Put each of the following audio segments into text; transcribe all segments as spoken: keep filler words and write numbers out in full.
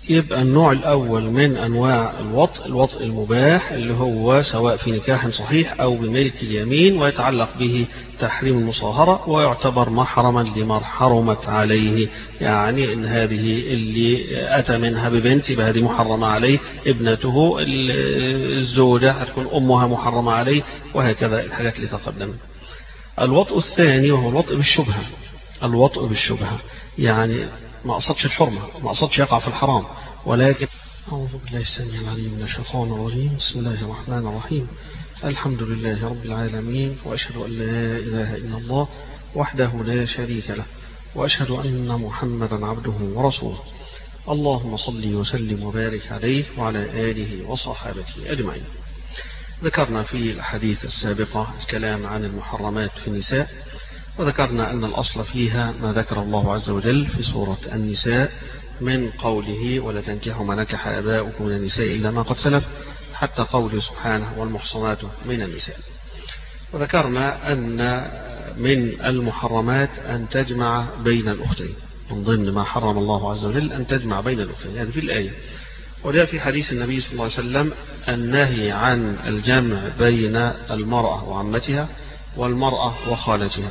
يبقى النوع الأول من أنواع الوطء الوطء المباح اللي هو سواء في نكاح صحيح أو بملك اليمين، ويتعلق به تحريم المصاهرة، ويعتبر محرما لمن حرمت عليه، يعني إن هذه اللي أتى منها ببنت يبقى هذه محرمة عليه، ابنته الزوجة هتكون أمها محرمة عليه، وهكذا الحاجات اللي تقدم. الوطء الثاني وهو الوطء بالشبهة. الوطء بالشبهة يعني ما قصدش الحرمة، ما قصدش يقع في الحرام، ولكن أعوذ بالله السميع العليم من الشيطان الرجيم. بسم الله الرحمن الرحيم. الحمد لله رب العالمين، وأشهد أن لا إله إلا الله وحده لا شريك له، وأشهد أن محمدا عبده ورسوله. اللهم صل وسلم وبارك عليه وعلى آله وصحابته أجمعين. ذكرنا في الحديث السابقة الكلام عن المحرمات في النساء، وذكرنا أن الأصل فيها ما ذكر الله عز وجل في سورة النساء من قوله ولا تنكحوا ما نكح آباؤكم من النساء إلا ما قد سلف، حتى قوله سبحانه والمحصنات من النساء. وذكرنا أن من المحرمات أن تجمع بين الأختين، من ضمن ما حرم الله عز وجل أن تجمع بين الأختين، هذه في الآية. وجاء في حديث النبي صلى الله عليه وسلم النهي عن الجمع بين المرأة وعمتها والمرأة وخالتها،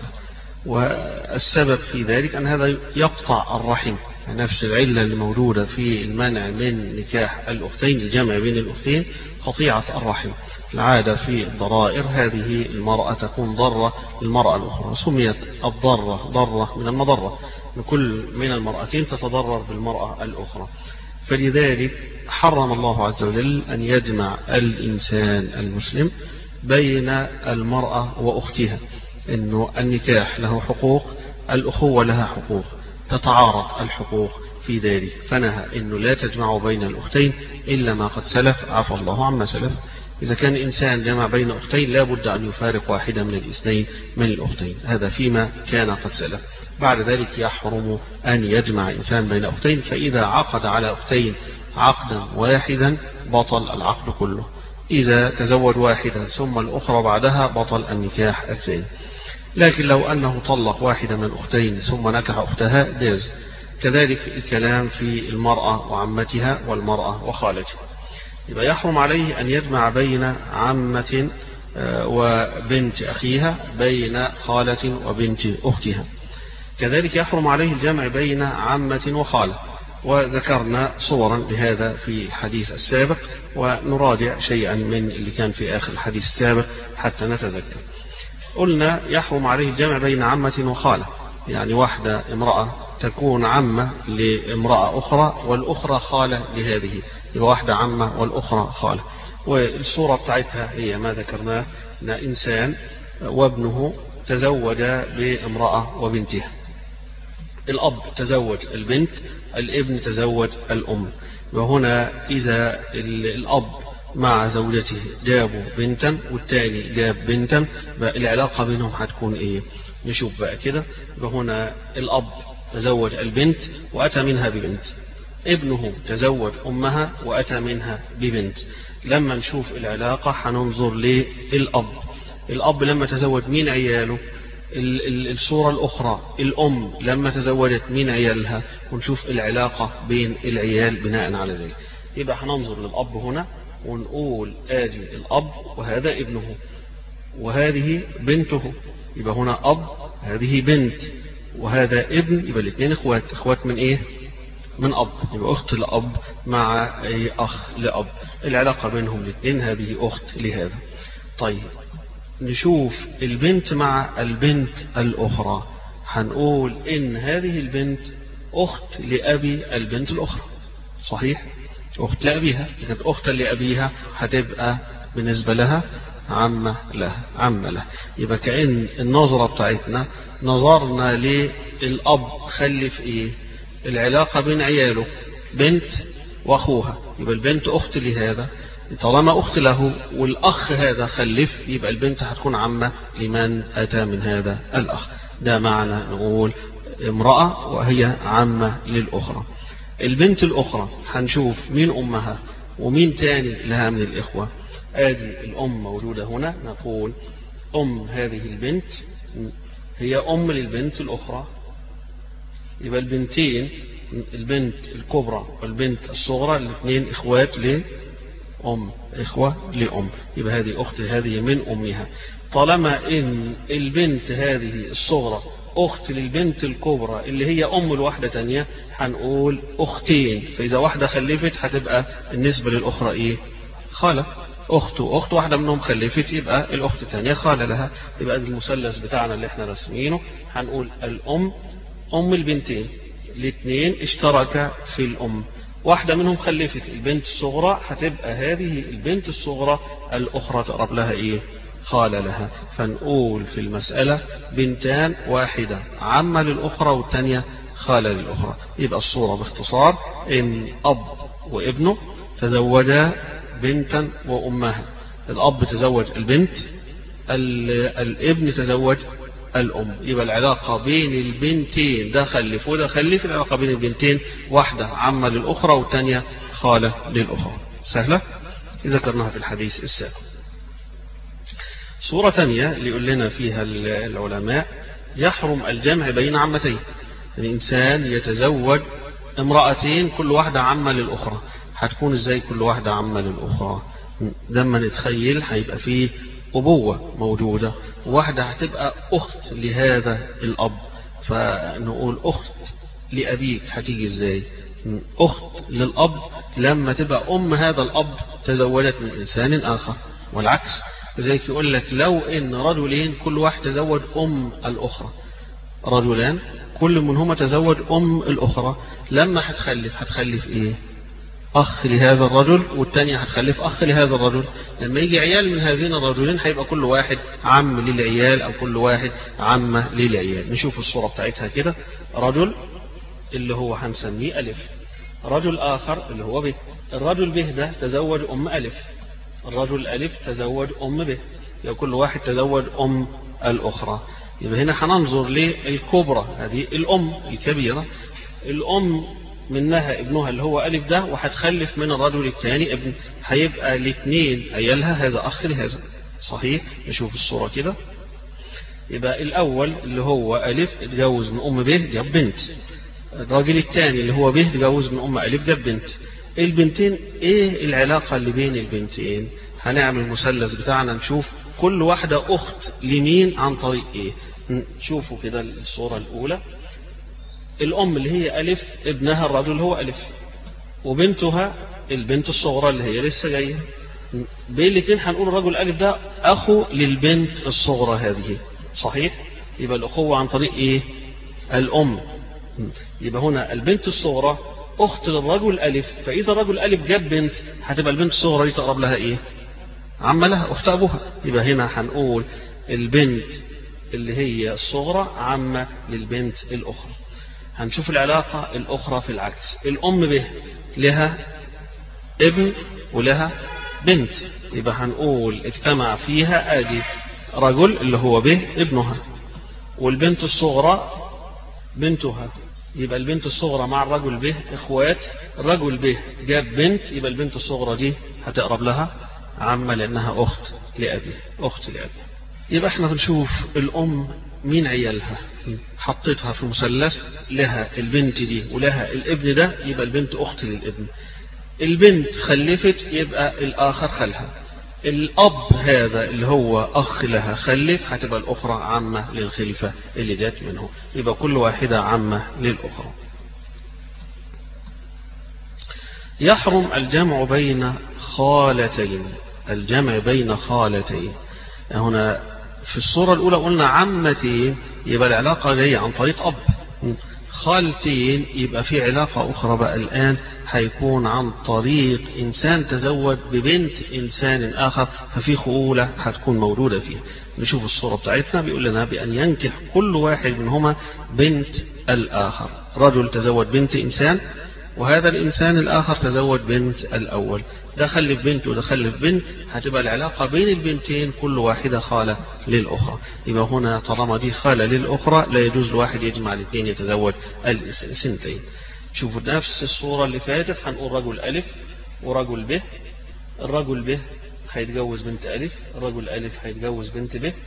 والسبب في ذلك أن هذا يقطع الرحم، نفس العلة الموجودة في المنع من نكاح الأختين، الجمع بين الأختين قطيعة الرحم. العادة في الضرائر هذه المرأة تكون ضرة للمرأة الأخرى، سميت الضرة ضرة من المضرة، كل من المرأتين تتضرر بالمرأة الأخرى. فلذلك حرم الله عز وجل أن يجمع الإنسان المسلم بين المرأة وأختها، إنه النكاح له حقوق، الأخوة لها حقوق، تتعارض الحقوق في ذلك، فنهى إنه لا تجمع بين الأختين إلا ما قد سلف، عفى الله عما سلف. إذا كان إنسان جمع بين أختين لا بد أن يفارق واحدة من الاثنين من الأختين، هذا فيما كان قد سلف. بعد ذلك يحرم أن يجمع إنسان بين أختين، فإذا عقد على أختين عقدا واحدا بطل العقد كله. إذا تزوج واحدة ثم الأخرى بعدها بطل النكاح الثاني. لكن لو أنه طلق واحدة من الأختين ثم نكح أختها جاز. كذلك الكلام في المرأة وعمتها والمرأة وخالتها. يبقى يحرم عليه أن يجمع بين عمة وبنت أخيها، بين خالة وبنت أختها. كذلك يحرم عليه الجمع بين عمة وخالة، وذكرنا صورا لهذا في الحديث السابق، ونراجع شيئا من اللي كان في آخر الحديث السابق حتى نتذكر. قلنا يحرم عليه الجمع بين عمة وخالة، يعني واحدة امرأة تكون عمة لامرأة أخرى والأخرى خالة لهذه، يبقى واحدة عمة والأخرى خالة. والصورة بتاعتها هي ما ذكرناه، أن إنسان وابنه تزوج بامرأة وبنتها، الأب تزوج البنت، الابن تزوج الأم. وهنا إذا الأب مع زوجته جابوا بنتا والتاني جاب بنتا، العلاقة بينهم هتكون إيه؟ نشوف بقى كده. هنا الأب تزوج البنت وأتى منها ببنت، ابنه تزوج أمها وأتى منها ببنت. لما نشوف العلاقة هننظر للأب. الأب لما تزوج مين عياله؟ الصورة الأخرى الأم لما تزوجت مين عيالها، ونشوف العلاقة بين العيال بناء على ذلك. يبقى هننظر للأب هنا ونقول آدي الأب وهذا ابنه وهذه بنته، يبقى هنا أب، هذه بنت، وهذا ابن، يبقى الاثنين اخوات. اخوات من ايه؟ من أب، يبقى أخت لأب مع أخ لأب، العلاقة بينهم الاثنين هذه أخت لهذا. طيب نشوف البنت مع البنت الأخرى، هنقول إن هذه البنت أخت لأبي البنت الأخرى، صحيح؟ أخت لأبيها، كانت أخت لأبيها هتبقى بالنسبة لها عمة لها، عمة لها. يبقى كأن النظرة بتاعتنا نظرنا للأب خلف إيه؟ العلاقة بين عياله بنت وأخوها، يبقى البنت أخت لهذا، طالما أخت له والأخ هذا خلف، يبقى البنت هتكون عمة لمن أتى من هذا الأخ. ده معنى نقول امرأة وهي عمة للأخرى. البنت الأخرى هنشوف مين أمها ومين تاني لها من الإخوة. آدي الأم موجودة هنا، نقول أم هذه البنت هي أم للبنت الأخرى، يبقى البنتين البنت الكبرى والبنت الصغرى الاثنين إخوات لأم، إخوة لأم، يبقى هذه أخت هذه من أمها. طالما إن البنت هذه الصغرى أخت للبنت الكبرى اللي هي أم الواحدة تانية هنقول أختين، فإذا واحدة خلفت هتبقى النسبة للأخرى إيه؟ خالة. أخت وأخت واحدة منهم خلفت يبقى الأخت الثانية خالة لها. يبقى المثلث بتاعنا اللي احنا رسمينه هنقول الأم أم البنتين الاثنين اشتركا في الأم، واحدة منهم خلفت البنت الصغرى هتبقى هذه البنت الصغرى الأخرى تقرب لها إيه؟ خالة لها. فنقول في المسألة بنتان واحدة عمة للأخرى والثانية خالة للأخرى. يبقى الصورة باختصار إن أب وابنه تزوجا بنتا وأمها، الأب تزوج البنت، الابن تزوج الأم، يبقى العلاقة بين البنتين ده خلف وده خلف، العلاقة بين البنتين واحدة عمة للأخرى والثانية خالة للأخرى. سهلة ذكرناها في الحديث السابق. صورة ثانية اللي يقول لنا فيها العلماء يحرم الجمع بين عمتين، الإنسان يتزوج امرأتين كل واحدة عمة للأخرى، هتكون ازاي كل واحدة عمة للأخرى؟ لما نتخيل هيبقى فيه أبوة موجودة، واحدة هتبقى أخت لهذا الأب، فنقول أخت لأبيك هتيجي ازاي؟ أخت للأب لما تبقى أم هذا الأب تزوجت من إنسان آخر، والعكس. لذلك يقول لك لو إن رجلين كل واحد تزوج أم الأخرى، رجلان كل منهما تزوج أم الأخرى، لما هتخلف هتخلف إيه؟ أخ لهذا الرجل، والتانية هتخلف أخ لهذا الرجل. لما يجي عيال من هذين الرجلين هيبقى كل واحد عم للعيال أو كل واحد عمة للعيال. نشوف الصورة بتاعتها كده، رجل اللي هو هنسميه ألف، رجل آخر اللي هو ب، الرجل به ده تزوج أم ألف، الرجل ألف تزوج أم به، يبقى كل واحد تزوج أم الأخرى. يبقى هنا هننظر للكبرى هذه الأم الكبيرة، الأم منها ابنها اللي هو ألف ده، وهتخلف من الرجل الثاني ابن، هيبقى الاثنين عيالها هذا أخ لهذا. صحيح؟ نشوف الصورة كده. يبقى الأول اللي هو ألف اتجوز من أم به جاب بنت، الراجل الثاني اللي هو به اتجوز من أم ألف جاب بنت. البنتين ايه العلاقة اللي بين البنتين؟ هنعمل مثلث بتاعنا نشوف كل واحدة أخت لمين عن طريق ايه. نشوفوا كده الصورة الأولى، الأم اللي هي ألف ابنها الرجل هو ألف، وبنتها البنت الصغرى اللي هي لسه جاية، بين الاثنين هنقول الرجل ألف ده أخو للبنت الصغرى هذه. صحيح؟ يبقى الأخوة عن طريق إيه؟ الأم. يبقى هنا البنت الصغرى أخت للرجل ألف، فإذا الرجل ألف جاب بنت هتبقى البنت الصغرى دي تقرب لها إيه؟ عم لها، أخت أبوها. يبقى هنا هنقول البنت اللي هي الصغرى عمة للبنت الأخرى. هنشوف العلاقة الأخرى في العكس، الأم به لها ابن ولها بنت، يبقى هنقول اجتمع فيها آدي رجل اللي هو به ابنها، والبنت الصغرى بنتها، يبقى البنت الصغرى مع الرجل به إخوات، الرجل به جاب بنت، يبقى البنت الصغرى دي هتقرب لها عمة لأنها أخت لأبي، أخت لأبي. يبقى احنا بنشوف الأم مين عيالها، حطيتها في مثلث، لها البنت دي ولها الابن ده، يبقى البنت أخت للابن. البنت خلفت يبقى الآخر خلها. الأب هذا اللي هو أخ لها خلف، هتبقى الأخرى عمة للخلفة اللي جات منه، يبقى كل واحدة عمة للأخرى. يحرم الجمع بين خالتين، الجمع بين خالتين. هنا في الصورة الأولى قلنا عمتين، يبقى العلاقة جاية عن طريق أب. خالتين يبقى في علاقة أخرى بقى الآن هيكون عن طريق إنسان تزوج ببنت إنسان آخر، ففي خولة هتكون موجودة فيه. نشوف الصورة بتاعتنا، بيقول لنا بأن ينكح كل واحد منهما بنت الآخر، رجل تزوج بنت إنسان، وهذا الإنسان الآخر تزوج بنت الأول، ده خلف بنت وده خلف بنت، هتبقى العلاقة بين البنتين كل واحدة خالة للأخرى. يبقى هنا طالما دي خالة للأخرى لا يجوز الواحد يجمع الاثنين يتزوج السنتين. شوفوا نفس الصورة اللي فاتت، هنقول رجل ألف ورجل به، الرجل به هيتجوز بنت ألف، الرجل ألف هيتجوز بنت به،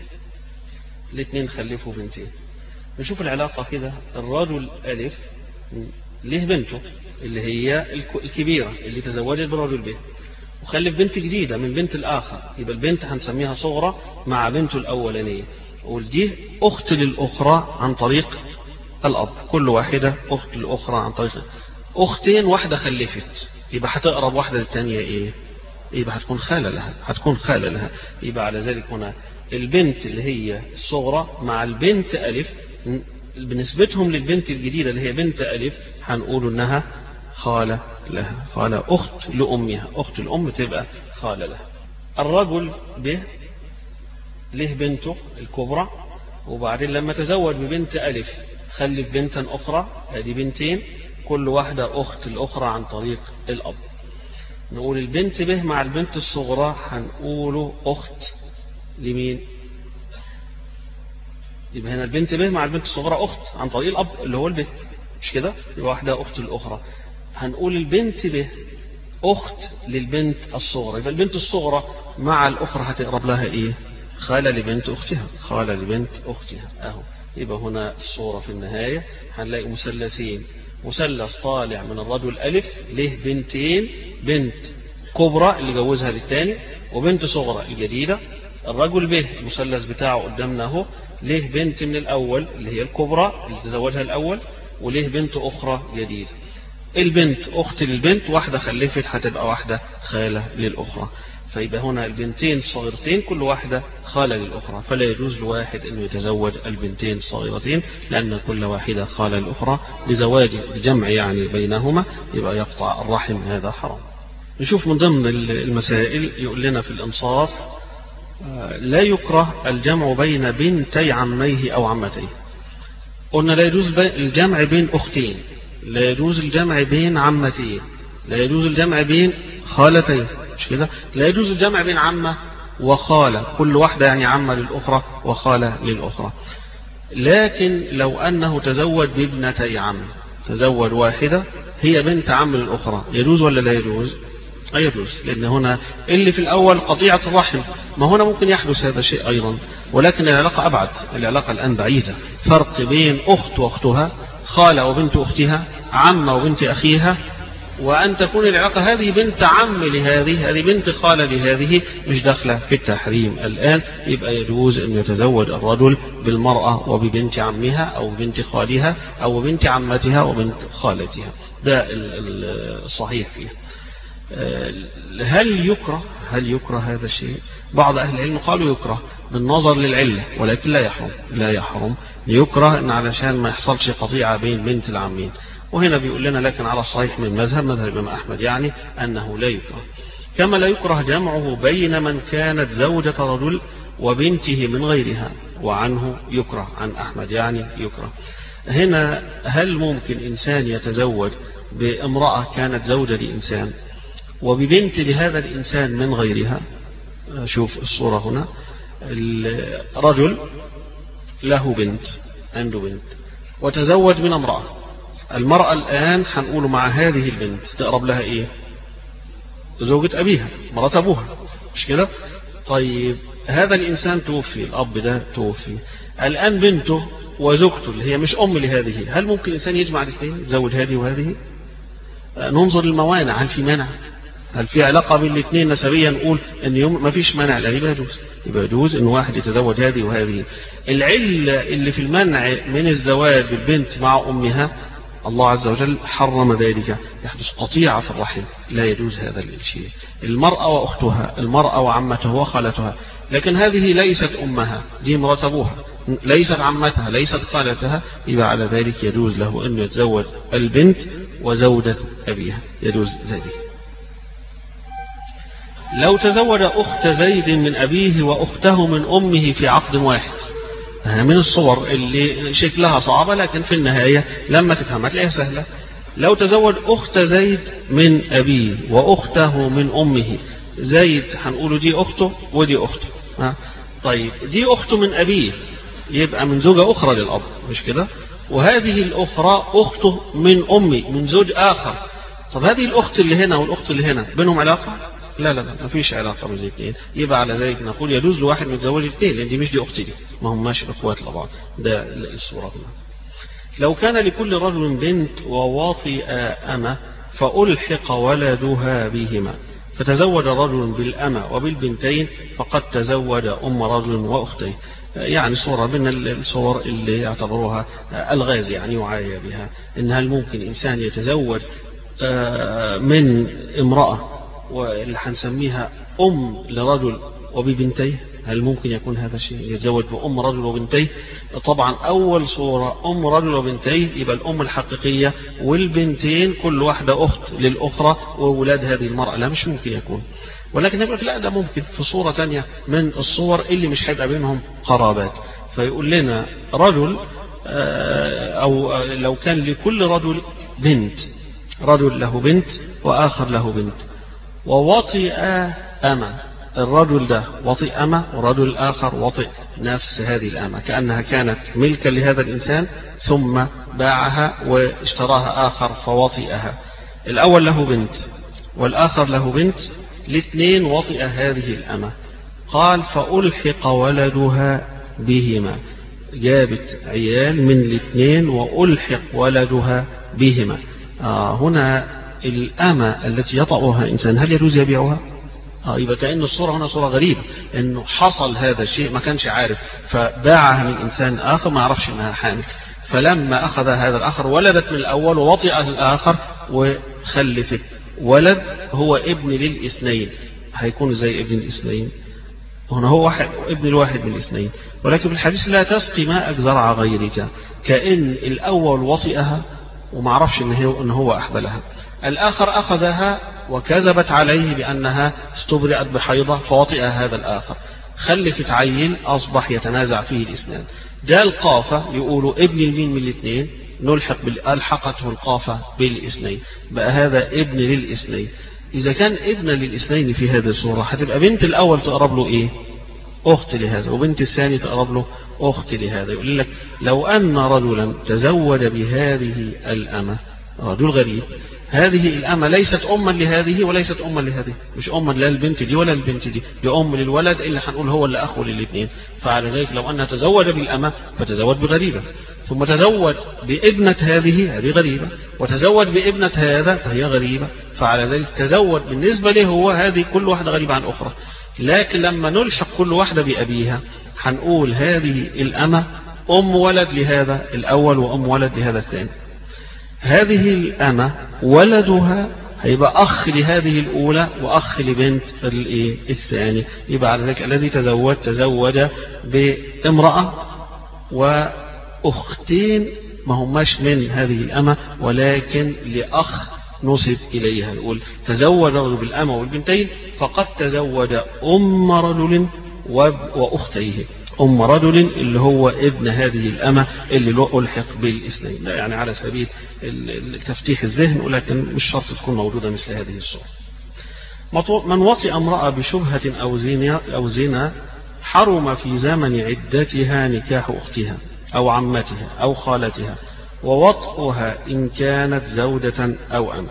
الاثنين خلفوا بنتين. نشوف العلاقة كده، الرجل ألف له بنته اللي هي الكبيرة اللي تزوجت برجل به وخلف بنت جديدة من بنت الآخر، يبقى البنت هنسميها صغرى مع بنته الأولانية، ودي أخت للأخرى عن طريق الأب، كل واحدة أخت للأخرى عن طريق أختين، واحدة خلفت يبقى هتقرب واحدة للتانية إيه؟ يبقى هتكون خالة لها، هتكون خالة لها. يبقى على ذلك هنا البنت اللي هي الصغرى مع البنت ألف بنسبتهم للبنت الجديدة اللي هي بنت ألف هنقول إنها خالة لها، خالة أخت لأمها، أخت الأم تبقى خالة لها. الرجل به له بنته الكبرى، وبعدين لما تزوج ببنت ألف خلف بنتا أخرى، هذه بنتين كل واحدة أخت الأخرى عن طريق الأب. نقول البنت به مع البنت الصغرى هنقوله أخت لمين؟ يبقى هنا البنت به مع البنت الصغرى أخت عن طريق الأب اللي هو البه، مش كده؟ يبقى واحدة أخت الأخرى. هنقول البنت به أخت للبنت الصغرى، يبقى البنت الصغرى مع الأخرى هتقرب لها إيه؟ خالة لبنت أختها، خالة لبنت أختها أهو. يبقى هنا الصورة في النهاية هنلاقي مثلثين، مثلث طالع من الرجل ألف له بنتين، بنت كبرى اللي جوزها للتاني وبنت صغرى الجديدة. الرجل به المثلث بتاعه قدامنا اهو، له بنت من الأول اللي هي الكبرى اللي تزوجها الأول، وله بنت أخرى جديدة. البنت أخت للبنت، واحدة خلفت هتبقى واحدة خالة للأخرى. فيبقى هنا البنتين الصغيرتين كل واحدة خالة للأخرى، فلا يجوز لواحد أنه يتزوج البنتين الصغيرتين لأن كل واحدة خالة للأخرى بزواج الجمع يعني بينهما، يبقى يقطع الرحم، هذا حرام. نشوف من ضمن المسائل يقول لنا في الإنصاف لا يكره الجمع بين بنتي عميه أو عمتيه. قلنا لا يجوز الجمع بين أختين، لا يجوز الجمع بين عمتين، لا يجوز الجمع بين خالتين، مش كده؟ لا يجوز الجمع بين عمة وخالة، كل واحدة يعني عمة للأخرى وخالة للأخرى. لكن لو أنه تزوج بابنتي عم، تزوج واحدة هي بنت عم للأخرى، يجوز ولا لا يجوز؟ لا يجوز، لأن هنا اللي في الأول قطيعة الرحم، ما هنا ممكن يحدث هذا الشيء أيضا، ولكن العلاقة أبعد، العلاقة الآن بعيدة، فرق بين أخت وأختها، خالة وبنت أختها، عمة وبنت أخيها، وأن تكون العلاقة هذه بنت عم لهذه، هذه بنت خالة لهذه، مش داخلة في التحريم الآن. يبقى يجوز أن يتزوج الرجل بالمرأة وببنت عمها أو بنت خالها أو بنت عمتها وبنت خالتها، ده الصحيح فيه. هل يكره هل يكره هذا الشيء؟ بعض أهل العلم قالوا يكره بالنظر للعلة، ولكن لا يحرم، لا يحرم يكره إن علشان ما يحصلش قطيعة بين بنت العمين. وهنا بيقول لنا لكن على الصحيح من المذهب، مذهب الإمام أحمد يعني أنه لا يكره، كما لا يكره جمعه بين من كانت زوجة رجل وبنته من غيرها، وعنه يكره، عن أحمد يعني يكره. هنا هل ممكن إنسان يتزوج بامرأة كانت زوجة لإنسان وببنت لهذا الإنسان من غيرها؟ شوف الصورة هنا، الرجل له بنت، عنده بنت وتزوج من امرأة، المرأة الآن هنقول مع هذه البنت تقرب لها إيه؟ زوجة أبيها، مرات أبوها، مش كده؟ طيب هذا الإنسان توفي، الأب ده توفي، الآن بنته وزوجته اللي هي مش أم لهذه، هل ممكن الإنسان يجمع الاثنين، يتزوج هذه وهذه؟ ننظر للموانع، هل في مانع؟ هل في علاقة بين الاثنين نسبيا نقول ان يوم ما فيش منع؟ لا، يبقى يجوز، يبقى يجوز ان واحد يتزوج هذه وهذه. العلة اللي في المنع من الزواج بالبنت مع امها الله عز وجل حرم ذلك، يحدث قطيعة في الرحم، لا يجوز هذا الشيء. المرأة واختها، المرأة وعمتها وخالتها، لكن هذه ليست امها، دي مرات ابوها، ليست عمتها، ليست خالتها، يبقى على ذلك يجوز له انه يتزوج البنت وزوجة ابيها، يجوز ذلك. لو تزوج أخت زيد من أبيه وأخته من أمه في عقد واحد، من الصور اللي شكلها صعبة لكن في النهاية لما تفهمها تلاقيها سهلة. لو تزوج أخت زيد من أبيه وأخته من أمه، زيد هنقوله دي أخته ودي أخته، ها؟ طيب دي أخته من أبيه يبقى من زوجة أخرى للأب، مش كده؟ وهذه الأخرى أخته من أمي من زوج آخر. طب هذه الأخت اللي هنا والأخت اللي هنا بينهم علاقة؟ لا لا لا، ما فيش علاقة بين الاثنين. يبقى على ذلك نقول يجوز لواحد متزوج الاثنين، لأن دي مش دي أختي، دي ما هماش إخوات لبعض. ده الصورة هنا. لو كان لكل رجل بنت ووطئ أمة فألحق ولدها بهما فتزوج رجل بالأمة وبالبنتين فقد تزوج أم رجل وأختيه. يعني صورة من الصور اللي يعتبروها الغاز يعني يعايا بها، إن هل ممكن إنسان يتزوج من امرأة واللي هنسميها أم لرجل وببنتيه؟ هل ممكن يكون هذا الشيء يتزوج بأم رجل وبنتيه؟ طبعا أول صورة أم رجل وبنتيه يبقى الأم الحقيقية والبنتين كل واحدة أخت للأخرى وولاد هذه المرأة، لا مش ممكن يكون. ولكن يقول لك لا ده ممكن في صورة تانية من الصور اللي مش هيبقى بينهم قرابات. فيقول لنا رجل أو لو كان لكل رجل بنت، رجل له بنت وآخر له بنت ووطئ أمة، الرجل ده وطئ أمة ورجل الآخر وطئ نفس هذه الأمة كأنها كانت ملكا لهذا الإنسان ثم باعها واشتراها آخر فوطئها. الأول له بنت والآخر له بنت، الاثنين وطئ هذه الأمة. قال فألحق ولدها بهما، جابت عيال من الاثنين وألحق ولدها بهما. آه هنا الأمة التي يطأها إنسان هل يجوز يبيعها؟ آه يبقى كأن الصورة هنا صورة غريبة، إنه حصل هذا الشيء ما كانش عارف فباعها من إنسان آخر ما يعرفش إنها حامل، فلما أخذ هذا الآخر ولدت من الأول ووطئ الآخر وخلفت ولد هو ابن للإثنين. هيكون زي ابن الإثنين؟ هنا هو واحد ابن الواحد من الاثنين. ولكن في الحديث لا تسقي ماءك زرع غيرك، كأن الأول وطئها وما عرفش إن هو أحبلها، الآخر أخذها وكذبت عليه بأنها استبرئت بحيضة فوطئها هذا الآخر، خلفت عيل أصبح يتنازع فيه الإسنان. ده القافة يقولوا ابن المين من الاثنين نلحق بالألحقته القافة بالاثنين، بقى هذا ابن للاثنين. إذا كان ابن للاثنين في هذه الصورة هتبقى بنت الأول تقرب له إيه؟ أخت لهذا، وبنت الثاني تقرب له أخت لهذا. يقول لك لو أن رجلا تزوج بهذه الأمة، رجل غريب، هذه الأمة ليست أما لهذه وليست أما لهذه، مش أما لا البنت دي ولا البنت دي، دي أم للولد اللي هنقول هو اللي أخو للاثنين. فعلى ذلك لو أنها تزوج بالأمة فتزوج بغريبة، ثم تزوج بابنة هذه هذه غريبة، وتزوج بابنة هذا فهي غريبة، فعلى ذلك تزوج بالنسبة له هو هذه كل واحدة غريبة عن أخرى. لكن لما نلحق كل واحدة بأبيها هنقول هذه الأمة أم ولد لهذا الأول وأم ولد لهذا الثاني. هذه الأمة ولدها هيبقى أخ لهذه الأولى وأخ لبنت الثاني. يبقى على ذلك الذي تزوج تزوج بامرأة وأختين ما هماش من هذه الأمة ولكن لأخ نسب إليها. يقول تزوج رجل بالأمة والبنتين فقد تزوج أم رجل وأختيه، أم رجل اللي هو ابن هذه الأمة اللي له ألحق بالاثنين. لا يعني على سبيل تفتيح الذهن، ولكن مش شرط تكون موجودة مثل هذه الصورة. من وطئ امرأة بشبهة أو زنا أو زنا حرم في زمن عدتها نكاح أختها أو عمتها أو خالتها، ووطئها إن كانت زوجة أو أم.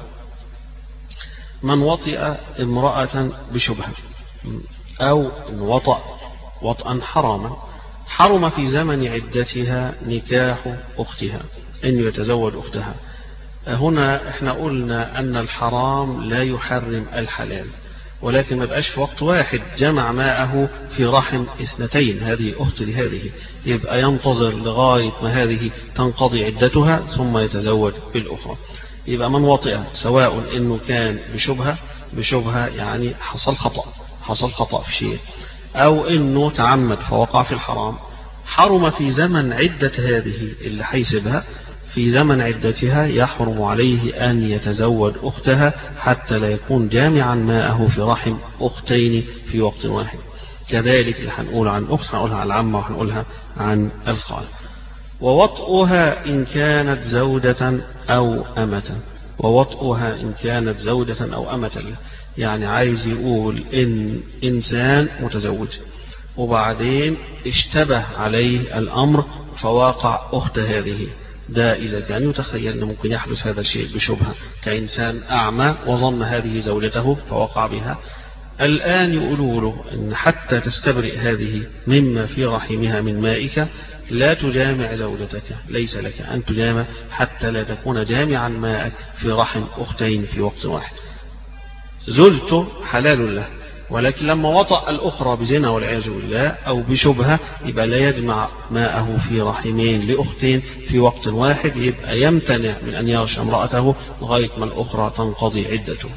من وطئ امرأة بشبهة أو إن وطأ وطئا حراما حرم في زمن عدتها نكاح أختها إن يتزوج أختها. هنا احنا قلنا أن الحرام لا يحرم الحلال، ولكن ما بقاش في وقت واحد جمع معه في رحم اثنتين، هذه أخت لهذه، يبقى ينتظر لغاية ما هذه تنقضي عدتها ثم يتزوج بالأخرى. يبقى من وطئ سواء إنه كان بشبهة، بشبهة يعني حصل خطأ حصل خطأ في شيء، أو إنه تعمد فوقع في الحرام، حرم في زمن عدة هذه اللي حيسبها، في زمن عدتها يحرم عليه أن يتزوج أختها حتى لا يكون جامعا ماءه في رحم أختين في وقت واحد. كذلك اللي هنقول عن أخت هنقولها عن العمة وهنقولها عن الخال. ووطئها إن كانت زوجة أو أمة، ووطئها إن كانت زوجة أو أمة له، يعني عايز يقول إن إنسان متزوج وبعدين اشتبه عليه الأمر فواقع أخت هذه، ده إذا كان يتخيل أنه ممكن يحدث هذا الشيء بشبهة، كإنسان أعمى وظن هذه زوجته فوقع بها. الآن يقولوا له أن حتى تستبرئ هذه مما في رحمها من مائك لا تجامع زوجتك، ليس لك أن تجامع حتى لا تكون جامعا ماءك في رحم أختين في وقت واحد. زلت حلال له، ولكن لما وطأ الأخرى بزنا والعياذ بالله أو بشبهة يبقى لا يجمع ماءه في رحمين لأختين في وقت واحد، يبقى يمتنع من أن يغشى امرأته لغاية ما الأخرى تنقضي عدته.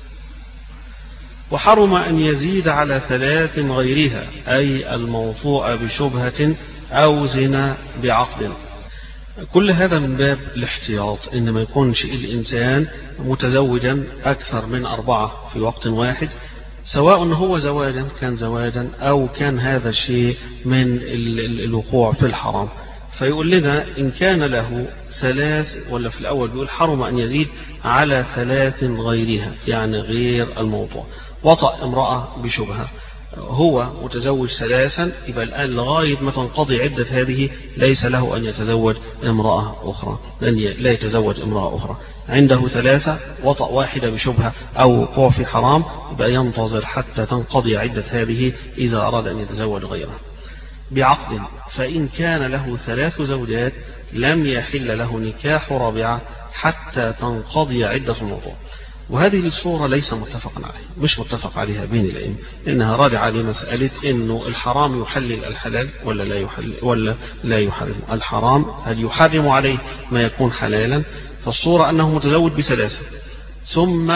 وحرم أن يزيد على ثلاث غيرها، أي الموطوء بشبهة أو زنا بعقد. كل هذا من باب الاحتياط، إن ما يكونش الإنسان متزوجا أكثر من أربعة في وقت واحد، سواء هو زواجا كان زواجا أو كان هذا الشيء من الوقوع في الحرام. فيقول لنا إن كان له ثلاث، ولا في الأول بيقول حرم أن يزيد على ثلاث غيرها، يعني غير الموضوع. وطأ امرأة بشبهة، هو متزوج ثلاثا، يبقى الآن لغاية ما تنقضي عدة هذه ليس له أن يتزوج امرأة أخرى، لن لا يتزوج امرأة أخرى. عنده ثلاثة، وطأ واحدة بشبهة أو وقوع في حرام، يبقى ينتظر حتى تنقضي عدة هذه إذا أراد أن يتزوج غيرها. بعقد، فإن كان له ثلاث زوجات لم يحل له نكاح رابعة حتى تنقضي عدة الموضوع. وهذه الصورة ليس متفق عليها، مش متفق عليها بين الأئمة، إنها راجعة لمسألة إنه الحرام يحلل الحلال ولا لا يحلل ولا لا يحرم. الحرام هل يحرم عليه ما يكون حلالا؟ فالصورة أنه متزوج بثلاثة ثم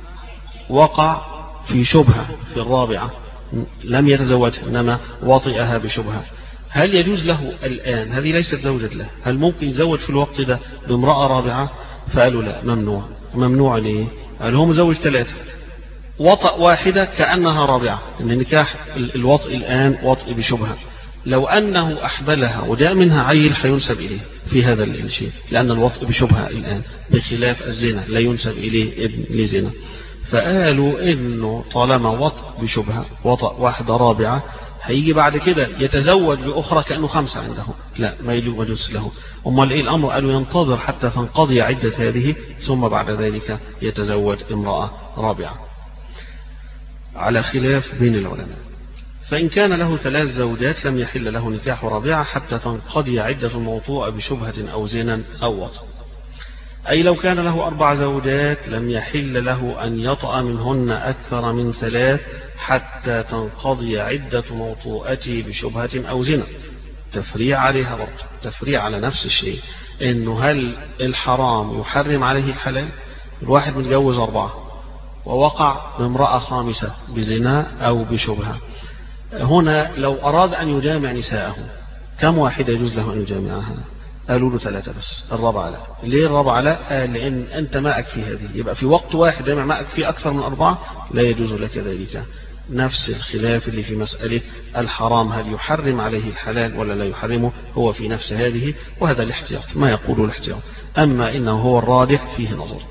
وقع في شبهة في الرابعة، لم يتزوجها إنما وطئها بشبهة. هل يجوز له الآن، هذه ليست زوجة له، هل ممكن يتزوج في الوقت ده بامرأة رابعة؟ فقالوا لا، ممنوع. ممنوع ليه؟ قال هو مزوج ثلاثة، وطأ واحدة كأنها رابعة، إن نكاح الوطء الآن وطء بشبهة. لو أنه أحبلها وجاء منها عيل حينسب إليه في هذا الشيء، لأن الوطء بشبهة الآن بخلاف الزنا لا ينسب إليه ابن لزنا. فقالوا إنه طالما وطء بشبهة وطأ واحدة رابعة، هيجي بعد كده يتزوج بأخرى كأنه خمسة عنده، لا ما يجوز له. أمال إيه الأمر؟ قالوا ينتظر حتى تنقضي عدة هذه ثم بعد ذلك يتزوج امرأة رابعة، على خلاف بين العلماء. فإن كان له ثلاث زوجات لم يحل له نكاح رابعة حتى تنقضي عدة الموطوء بشبهة أو زنا أو وطء. أي لو كان له أربع زوجات لم يحل له أن يطأ منهن أكثر من ثلاث حتى تنقضي عدة موطوءته بشبهة أو زنا. تفريع عليها برضه، تفريع على نفس الشيء، إنه هل الحرام يحرم عليه الحلال؟ الواحد متجوز أربعة ووقع بامرأة خامسة بزنا أو بشبهة، هنا لو أراد أن يجامع نساءه كم واحدة يجوز له أن يجامعها؟ قالوا له ثلاثة بس، الرابعة لا. ليه الرابعة لا؟ قال لأن أنت ماءك في هذه، يبقى في وقت واحد جامع ماءك في أكثر من أربعة لا يجوز لك ذلك. نفس الخلاف اللي في مسألة الحرام هل يحرم عليه الحلال ولا لا يحرمه، هو في نفس هذه، وهذا الاحتياط ما يقوله الاحتياط. أما إنه هو الراجح فيه نظر.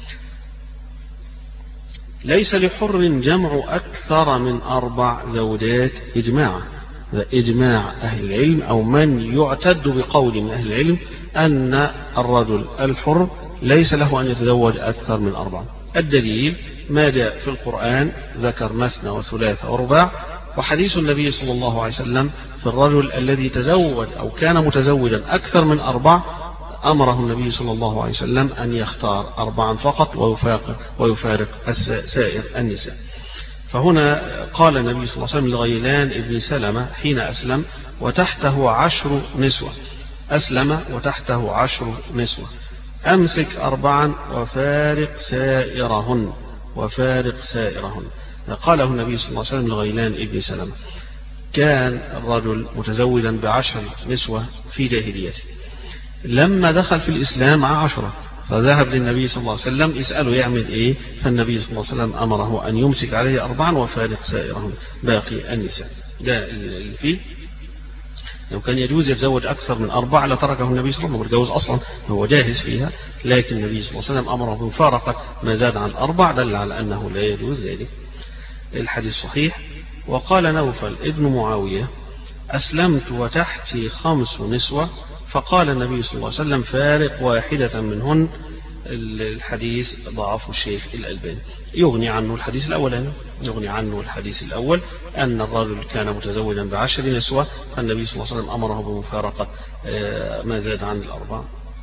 ليس لحر جمع أكثر من أربع زوجات إجماعا، إجماع أهل العلم أو من يعتد بقول من أهل العلم أن الرجل الحر ليس له أن يتزوج أكثر من أربع. الدليل ما جاء في القرآن، ذكر مثنى وثلاث ورباع، وحديث النبي صلى الله عليه وسلم في الرجل الذي تزوج أو كان متزوجا أكثر من أربع، أمره النبي صلى الله عليه وسلم أن يختار أربعا فقط ويفارق, ويفارق سائر النساء. فهنا قال النبي صلى الله عليه وسلم لغيلان ابن سلمة حين أسلم وتحته عشر نسوة، أسلم وتحته عشر نسوة، أمسك أربعا وفارق سائرهن، وفارق سائرهن. قاله النبي صلى الله عليه وسلم لغيلان ابن سلمة. كان الرجل متزوجا بعشر نسوة في جاهليته، لما دخل في الإسلام مع عشرة، فذهب للنبي صلى الله عليه وسلم يسأله يعمل إيه، فالنبي صلى الله عليه وسلم أمره أن يمسك عليه أربعا وفارق سائرهم باقي النساء. ده اللي فيه لو كان يجوز يتزوج أكثر من أربعة لتركه النبي صلى الله عليه وسلم، الجواز أصلا هو جاهز فيها، لكن النبي صلى الله عليه وسلم أمره بمفارقة ما زاد عن أربع، دل على أنه لا يجوز ذلك. الحديث صحيح. وقال نوفل ابن معاوية أسلمت وتحتي خمس نسوة، فقال النبي صلى الله عليه وسلم فارق واحدة منهن. الحديث ضعف الشيخ الألباني، يغني عنه الحديث الأولاني يغني عنه الحديث الأول أن الرجل كان متزوجا بعشر نسوة، فالنبي صلى الله عليه وسلم أمره بمفارقة ما زاد عن الأربع.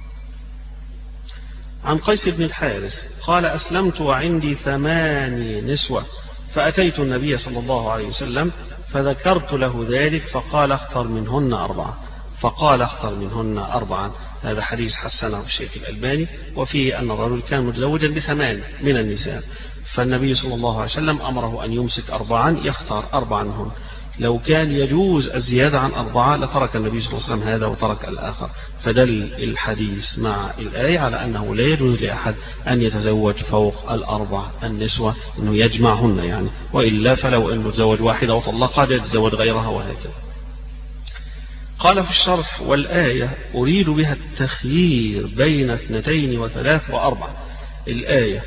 عن قيس بن الحارث قال أسلمت وعندي ثماني نسوة، فأتيت النبي صلى الله عليه وسلم فذكرت له ذلك فقال اختر منهن أربعة فقال اختر منهن أربعا. هذا حديث حسنه الشيخ الألباني، وفيه أن الرجل كان متزوجا بثمان من النساء، فالنبي صلى الله عليه وسلم أمره أن يمسك أربعا يختار أربعا منهن. لو كان يجوز الزيادة عن أربعة لترك النبي صلى الله عليه وسلم هذا وترك الآخر، فدل الحديث مع الآية على أنه لا يجوز لأحد أن يتزوج فوق الأربع النسوة، أنه يجمعهن يعني، وإلا فلو أنه تزوج واحدة وطلقها يتزوج غيرها وهكذا. قال في الشرح: والآية أريد بها التخيير بين اثنتين وثلاث وأربع. الآية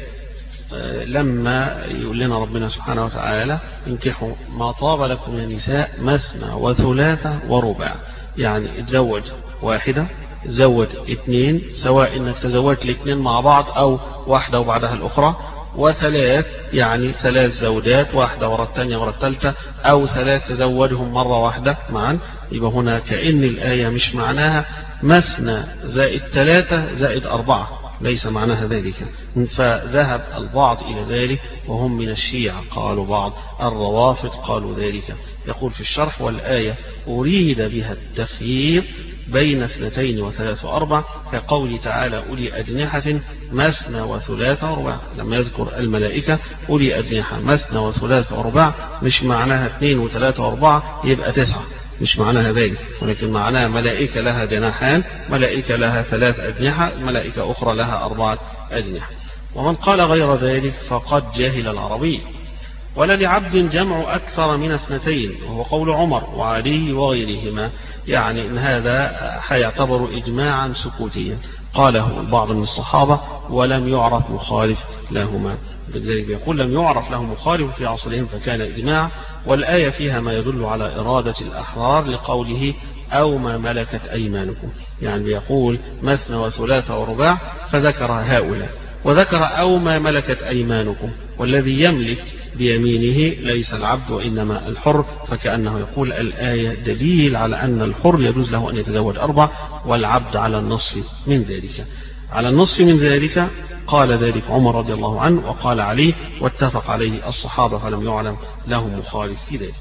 لما يقول لنا ربنا سبحانه وتعالى: انكحوا ما طاب لكم من النساء مثنى وثلاثة ورباع، يعني تزوج واحدة، تزوج اثنين، سواء انك تزوجت الاثنين مع بعض او واحدة وبعدها الاخرى، وثلاث يعني ثلاث زوجات، واحدة ورا الثانية ورا الثالثة، او ثلاث تزوجهم مرة واحدة معا. يبقى هنا كأن الآية مش معناها مثنى زائد ثلاثة زائد أربعة، ليس معناها ذلك. فذهب البعض إلى ذلك وهم من الشيعة، قالوا بعض الروافض قالوا ذلك. يقول في الشرح: والآية أريد بها التخيير بين اثنتين وثلاث وأربع، كقول تعالى: أولي أجنحة مثنى وثلاث ورباع. لما يذكر الملائكة أولي أجنحة مثنى وثلاث ورباع، مش معناها اثنين وثلاثة وأربعة يبقى تسعة، مش معناها ذلك، ولكن معناها ملائكة لها جناحان، ملائكة لها ثلاث أجنحة، ملائكة أخرى لها أربعة أجنحة. ومن قال غير ذلك فقد جهل العربي. ولا لعبد جمع أكثر من اثنتين، وهو قول عمر وعلي وغيرهما، يعني إن هذا حيعتبر إجماعا سكوتيا قاله البعض من الصحابة ولم يعرف مخالف لهما، لذلك يقول لم يعرف له مخالف في عصرهم فكان إجماع. والآية فيها ما يدل على إرادة الأحرار لقوله: أو ما ملكت أيمانكم، يعني بيقول مثنى وثلاثة ورباع فذكر هؤلاء، وذكر أو ما ملكت أيمانكم، والذي يملك بيمينه ليس العبد وإنما الحر، فكأنه يقول الآية دليل على أن الحر يجوز له أن يتزوج أربع، والعبد على النصف من ذلك. على النصف من ذلك قال ذلك عمر رضي الله عنه، وقال علي، واتفق عليه الصحابة، فلم يعلم لهم مخالف في ذلك.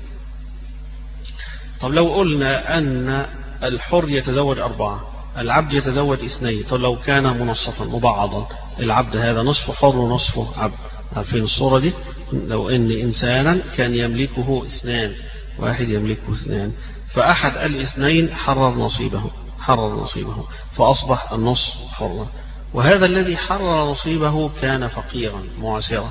طب لو قلنا أن الحر يتزوج أربعة، العبد يتزوج اثنين، طب لو كان منصفا مبعضا، العبد هذا نصف حر ونصف عبد. عارفين الصورة دي؟ لو أن إنسانا كان يملكه اثنان، واحد يملكه اثنان، فأحد الاثنين حرر نصيبه حرر نصيبه فأصبح النصف حرا، وهذا الذي حرر نصيبه كان فقيرا معسرا،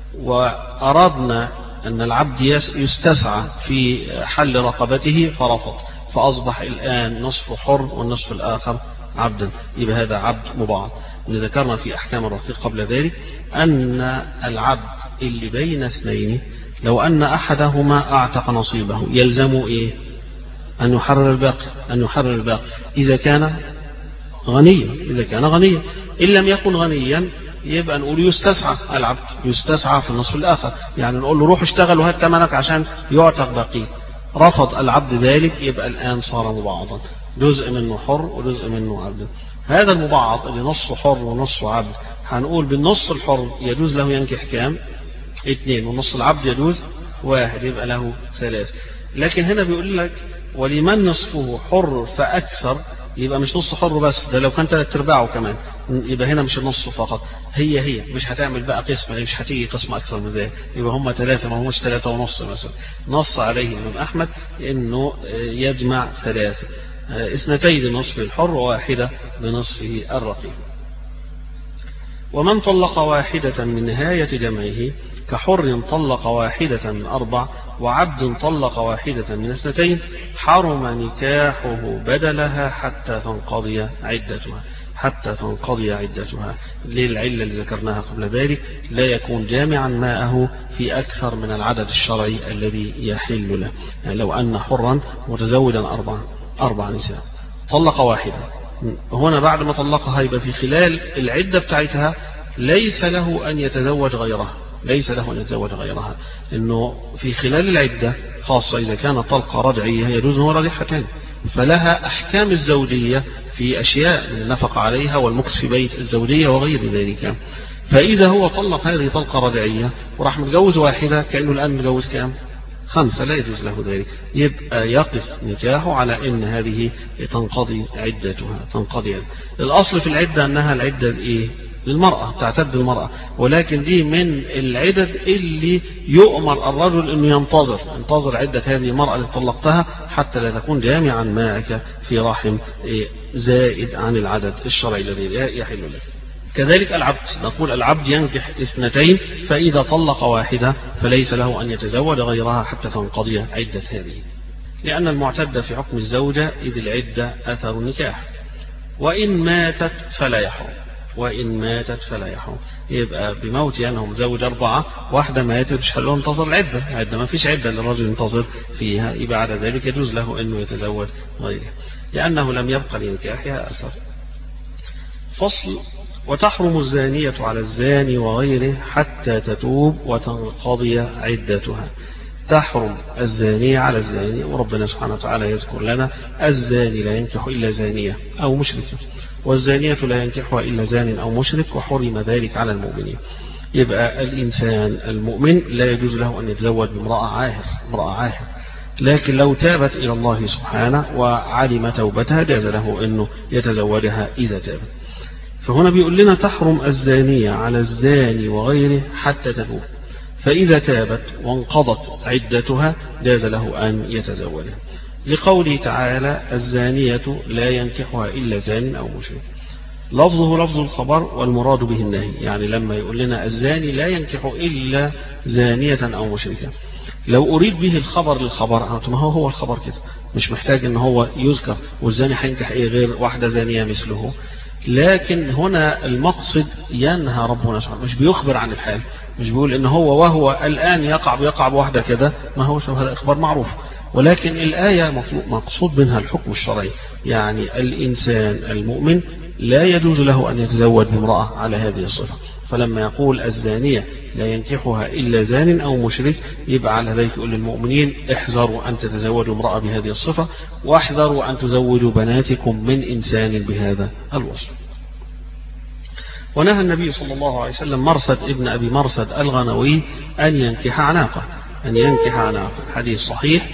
وأردنا أن العبد يستسعى في حل رقبته فرفض، فأصبح الآن نصف حر والنصف الآخر عبدا، يبقى هذا عبد مبعض. ذكرنا في أحكام الرقيق قبل ذلك أن العبد اللي بين اثنين لو أن أحدهما أعتق نصيبه يلزمه إيه؟ أن يحرر الباقي أن يحرر الباقي إذا كان غنيا إذا كان غنيا إن لم يكن غنيا يبقى نقول يستسعى العبد يستسعى في النصف الآخر، يعني نقول له روح اشتغل وهات ثمنك عشان يعتق باقي. رفض العبد ذلك، يبقى الآن صار مبعضا، جزء منه حر وجزء منه عبد. هذا المبعض اللي نصف حر ونصف عبد، هنقول بالنص الحر يجوز له ينكح كام؟ اثنين، والنص العبد يجوز واحد، يبقى له ثلاث. لكن هنا بيقول لك ولمن نصفه حر فأكثر، يبقى مش نص حر بس، ده لو كان ثلاث ارباعه كمان، يبقى هنا مش النص فقط، هي هي مش هتعمل بقى قسمة، مش هتيجي قسم أكثر من ذلك، يبقى هم ثلاثة، ما همش ثلاثة ونص مثلا. نص عليه الإمام أحمد إنه يجمع ثلاثة، اثنتين لنصف الحر وواحدة لنصفه الرقيق. ومن طلق واحدة من نهاية جمعه كحر طلق واحدة من أربع، وعبد طلق واحدة من اثنتين، حرم نكاحه بدلها حتى تنقضي عدتها حتى تنقضي عدتها للعلة اللي ذكرناها قبل ذلك، لا يكون جامعا ماءه في أكثر من العدد الشرعي الذي يحل له. يعني لو أن حرا متزوجا أربع أربع نساء طلق واحدة، هنا بعد ما طلقها يبقى في خلال العدة بتاعتها ليس له أن يتزوج غيرها، ليس له أن يتزوج غيرها، إنه في خلال العدة خاصة إذا كانت طلقة رجعية يجوز أن يراجعها تاني، فلها أحكام الزوجية في أشياء من النفقة عليها والمكس في بيت الزوجية وغير ذلك. فإذا هو طلق هذه طلقة رجعية وراح متجوز واحدة كأنه الآن متجوز كام؟ خمسة، لا يجوز له ذلك، يبقى يقف نكاحه على أن هذه تنقضي عدتها تنقضي عدة. الأصل في العدة أنها العدة الإيه؟ للمرأة، تعتد المرأة، ولكن دي من العدد اللي يؤمر الرجل أنه ينتظر ينتظر عدة هذه المرأة اللي طلقتها حتى لا تكون جامعا معك في رحم زائد عن العدد الشرعي الذي يحل لك. كذلك العبد، نقول العبد ينكح اثنتين، فإذا طلق واحدة فليس له أن يتزوج غيرها حتى تنقضي عدة هذه، لأن المعتدة في حكم الزوجة إذ العدة أثر النكاح. وإن ماتت فلا يحرم وإن ماتت فلا يحرم يبقى بموت أنهم زوج أربعة، واحدة ماتت مش هنقول انتظر العدة، عدة ما فيش عدة للرجل ينتظر فيها، يبقى بعد ذلك يجوز له أنه يتزوج غيرها لأنه لم يبقى لنكاحها أثر. فصل: وتحرم الزانية على الزاني وغيره حتى تتوب وتنقضي عدتها. تحرم الزانية على الزاني، وربنا سبحانه وتعالى يذكر لنا الزاني لا ينكح إلا زانية أو مشركة، والزانية لا ينكحها إلا زان أو مشرك، وحرم ذلك على المؤمنين. يبقى الإنسان المؤمن لا يجوز له أن يتزوج بامرأة عاهر امرأة عاهر لكن لو تابت إلى الله سبحانه وعلم توبتها جاز له أنه يتزوجها إذا تابت. فهنا بيقول لنا تحرم الزانية على الزاني وغيره حتى تتوب، فإذا تابت وانقضت عدتها جاز له أن يتزوجها، لقوله تعالى: الزانية لا ينكحها إلا زان أو مشرك. لفظه لفظ الخبر والمراد به النهي، يعني لما يقول لنا الزاني لا ينكح إلا زانية أو مشركة، لو أريد به الخبر للخبر ما هو هو الخبر كده، مش محتاج ان هو يذكر والزاني هينكح ايه غير واحدة زانية مثله. لكن هنا المقصد ينهى ربنا سبحانه، مش بيخبر عن الحال، مش بيقول ان هو وهو الآن يقع بيقع بواحدة كده، ما هو هذا إخبار معروف، ولكن الآية مقصود منها الحكم الشرعي، يعني الإنسان المؤمن لا يجوز له أن يتزوج بامرأة على هذه الصفة. فلما يقول الزانية لا ينكحها إلا زان أو مشرك، يبقى على ذلك يقول للمؤمنين: احذروا أن تتزوجوا امرأة بهذه الصفة، واحذروا أن تزوجوا بناتكم من إنسان بهذا الوصف. ونهى النبي صلى الله عليه وسلم مرثد ابن أبي مرثد الغنوي أن ينكح عناقة أن ينكح عناقة حديث صحيح.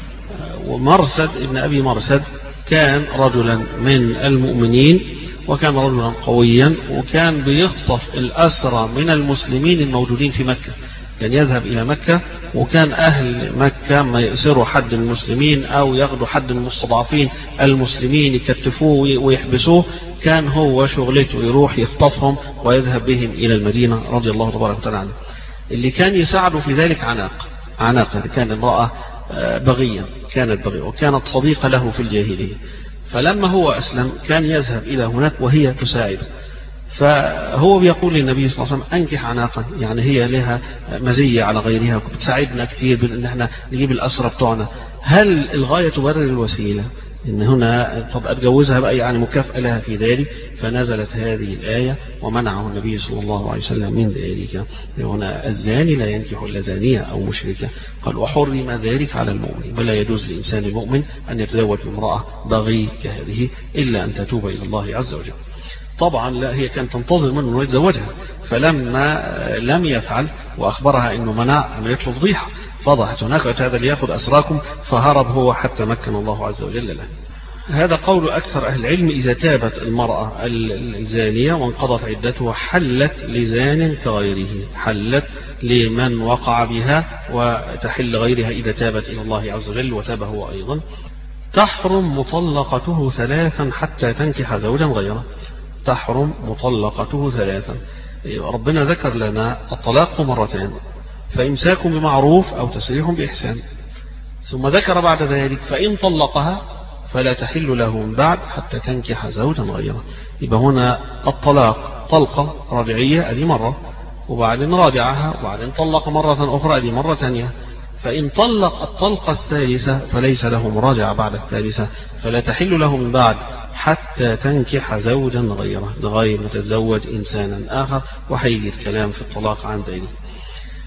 ومرثد ابن أبي مرثد كان رجلا من المؤمنين، وكان رجلا قويا، وكان بيخطف الأسرى من المسلمين الموجودين في مكة، كان يذهب إلى مكة، وكان أهل مكة ما يأسروا حد المسلمين أو ياخدوا حد المستضعفين المسلمين يكتفوه ويحبسوه، كان هو شغلته يروح يخطفهم ويذهب بهم إلى المدينة رضي الله تبارك وتعالى عنه. اللي كان يساعده في ذلك عناق عناق كان امرأة بغيا كانت بغية وكانت صديقة له في الجاهلية، فلما هو أسلم كان يذهب إلى هناك وهي تساعده. فهو بيقول للنبي صلى الله عليه وسلم: أنكح عناقا، يعني هي لها مزية على غيرها، بتساعدنا كتير بأن احنا نجيب الأسرى بتوعنا، هل الغاية تبرر الوسيلة؟ إن هنا طب أتجوزها بقى يعني مكافأة لها في ذلك، فنزلت هذه الآية ومنعه النبي صلى الله عليه وسلم من ذلك. هنا الزاني لا ينكح إلا زانية أو مشركة، قال: وحرم ذلك على المؤمن، بل لا يجوز لإنسان المؤمن أن يتزوج بامرأة بغي كهذه إلا أن تتوب إلى الله عز وجل. طبعا لا، هي كانت تنتظر منه أنه يتزوجها، فلما لم يفعل وأخبرها أنه منع عملت له فضيحة، فضحت هناك هذا ليأخذ أسراكم، فهرب هو حتى مكن الله عز وجل له. هذا قول أكثر أهل العلم: إذا تابت المرأة الزانية وانقضت عدتها حلت لزان كغيره، حلت لمن وقع بها وتحل غيرها إذا تابت إلى الله عز وجل وتاب هو أيضا. تحرم مطلقته ثلاثا حتى تنكح زوجا غيره. تحرم مطلقته ثلاثا، ربنا ذكر لنا الطلاق مرتين، فإمساك بمعروف أو تسريح بإحسان، ثم ذكر بعد ذلك فإن طلقها فلا تحل له من بعد حتى تنكح زوجا غيره. يبقى هنا الطلاق طلقة رجعية أدي مرة، وبعدين راجعها، وبعدين طلق مرة أخرى أدي مرة ثانية. فإن طلق الطلقة الثالثة فليس له مراجعة بعد الثالثة، فلا تحل له من بعد حتى تنكح زوجا غيره، لغاية ما تتزوج إنسانا آخر، وحيجي الكلام في الطلاق عن ذلك.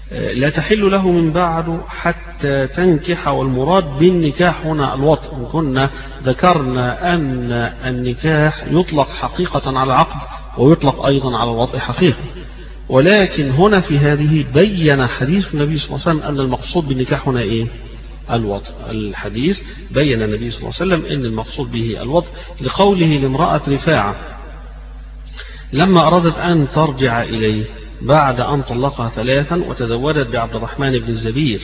لا تحل له من بعد حتى تنكح، والمراد بالنكاح هنا الوطء. كنا ذكرنا أن النكاح يطلق حقيقة على العقد ويطلق أيضا على الوطء حقيقة، ولكن هنا في هذه بين حديث النبي صلى الله عليه وسلم أن المقصود بالنكاح هنا إيه؟ الوطء. الحديث بين النبي صلى الله عليه وسلم أن المقصود به الوطء لقوله لامرأة رفاعة لما أرادت أن ترجع إليه بعد أن طلقها ثلاثا وتزوجت بعبد الرحمن بن الزبير.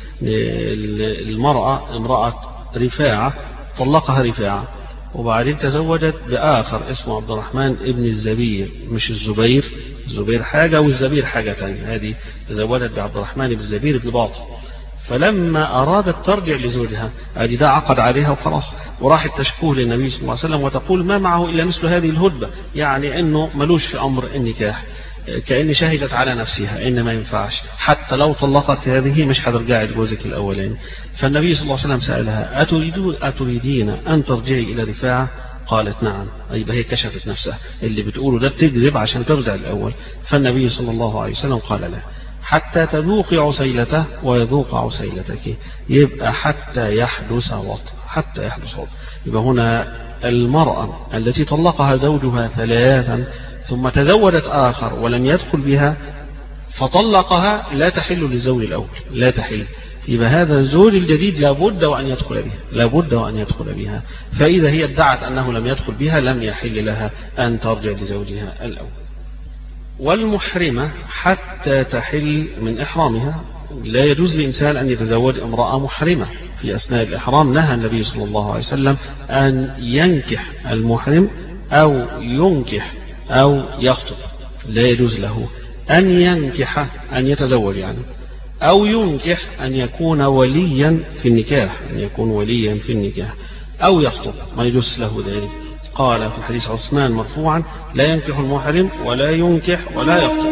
المرأة امرأة رفاعة طلقها رفاعة وبعدين تزوجت بآخر اسمه عبد الرحمن بن الزبير، مش الزبير، الزبير حاجة والزبير حاجة تانية. هذه تزوجت بعبد الرحمن بن الزبير بن باطل، فلما أرادت ترجع لزوجها أدي ده عقد عليها وخلاص، وراحت تشكوه للنبي صلى الله عليه وسلم وتقول ما معه إلا مثل هذه الهدبة، يعني أنه ملوش في أمر النكاح، كأن شهدت على نفسها إن ما ينفعش، حتى لو طلقت هذه مش هترجعي لجوزك الأولين. فالنبي صلى الله عليه وسلم سألها أتريدون أتريدين أن ترجعي إلى رفاعة؟ قالت نعم. يبقى هي كشفت نفسها، اللي بتقوله ده بتكذب عشان ترجع الأول. فالنبي صلى الله عليه وسلم قال له حتى تذوقي عسيلته ويذوق عسيلتك، يبقى حتى يحدث وطء، حتى يحدث وطء. يبقى هنا المرأة التي طلقها زوجها ثلاثا ثم تزوجت آخر ولم يدخل بها فطلقها لا تحل للزوج الأول، لا تحل. يبقى هذا الزوج الجديد لابد وأن يدخل بها، لابد وأن يدخل بها. فإذا هي ادعت أنه لم يدخل بها لم يحل لها أن ترجع لزوجها الأول. والمحرمة حتى تحل من إحرامها، لا يجوز لإنسان أن يتزوج امرأة محرمة في أثناء الإحرام. نهى النبي صلى الله عليه وسلم أن ينكح المحرم أو ينكح أو يخطب، لا يجوز له أن ينكح أن يتزوج يعني، أو ينكح أن يكون وليا في النكاح، أن يكون وليا في النكاح، أو يخطب، ما يجوز له ذلك. قال في حديث عثمان مرفوعا لا ينكح المحرم ولا ينكح ولا يخطب.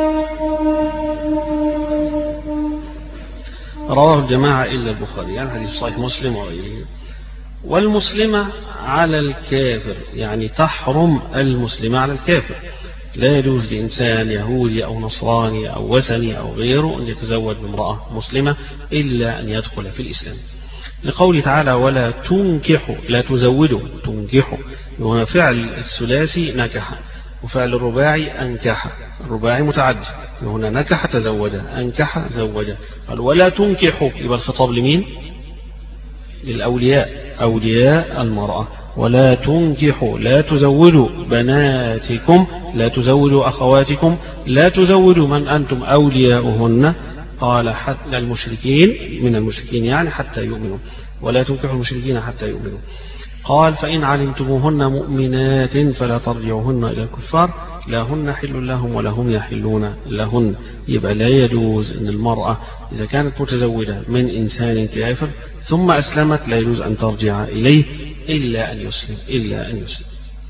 رواه الجماعة إلا البخاري، يعني حديث صحيح مسلم وغيره. والمسلمة على الكافر، يعني تحرم المسلمة على الكافر. لا يجوز لإنسان يهودي أو نصراني أو وثني أو غيره أن يتزوج بامرأة مسلمة إلا أن يدخل في الإسلام، لقوله تعالى ولا تنكحوا، لا تزودوا، تنكحوا. هنا فعل الثلاثي نكح، وفعل الرباعي أنكح، الرباعي متعدد. هنا نكح تزوج، أنكح زوج. قال ولا تنكحوا، يبقى الخطاب لمين؟ للأولياء، أولياء المرأة. ولا تنكحوا، لا تزودوا بناتكم، لا تزودوا أخواتكم، لا تزودوا من أنتم أولياؤهن. قال حتى المشركين، من المشركين يعني حتى يؤمنوا، ولا تنكحوا المشركين حتى يؤمنوا. قال فإن علمتموهن مؤمنات فلا ترجعوهن إلى الكفار، لا هن حل لهم ولا هم يحلون لهن. يبقى لا يجوز أن المرأة إذا كانت متزوجة من إنسان كافر ثم أسلمت لا يجوز أن ترجع إليه إلا أن يسلم، إلا أن يسلم.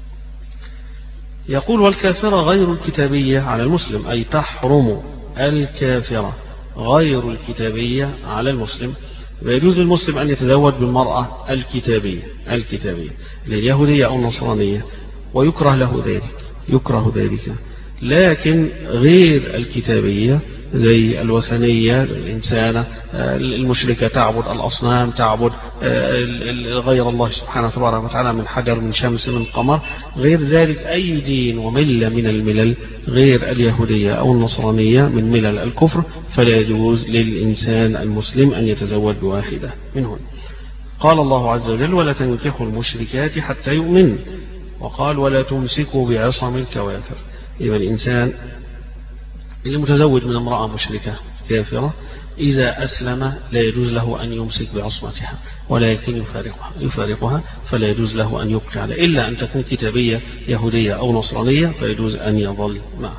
يقول والكافرة غير الكتابية على المسلم، أي تحرم الكافرة غير الكتابية على المسلم. ويجوز للمسلم أن يتزوج بالمرأة الكتابية، الكتابية اليهودية أو النصرانية، ويكره له ذلك، يكره ذلك. لكن غير الكتابية زي الوثنية، زي الإنسانة المشركة تعبد الأصنام، تعبد غير الله سبحانه تبارك وتعالى من حجر من شمس من قمر، غير ذلك أي دين وملة من الملل غير اليهودية أو النصرانية من ملل الكفر، فلا يجوز للإنسان المسلم أن يتزوج بواحدة منهن. قال الله عز وجل ولا تنكحوا المشركات حتى يؤمن، وقال ولا تمسكوا بعصم الكوافر. يبقى الإنسان اللي متزوج من امرأة مشركة كافرة إذا أسلم لا يجوز له أن يمسك بعصمتها، ولكن يفارقها يفارقها فلا يجوز له أن يبقي على، إلا أن تكون كتابية يهودية أو نصرانية فيجوز أن يظل معه.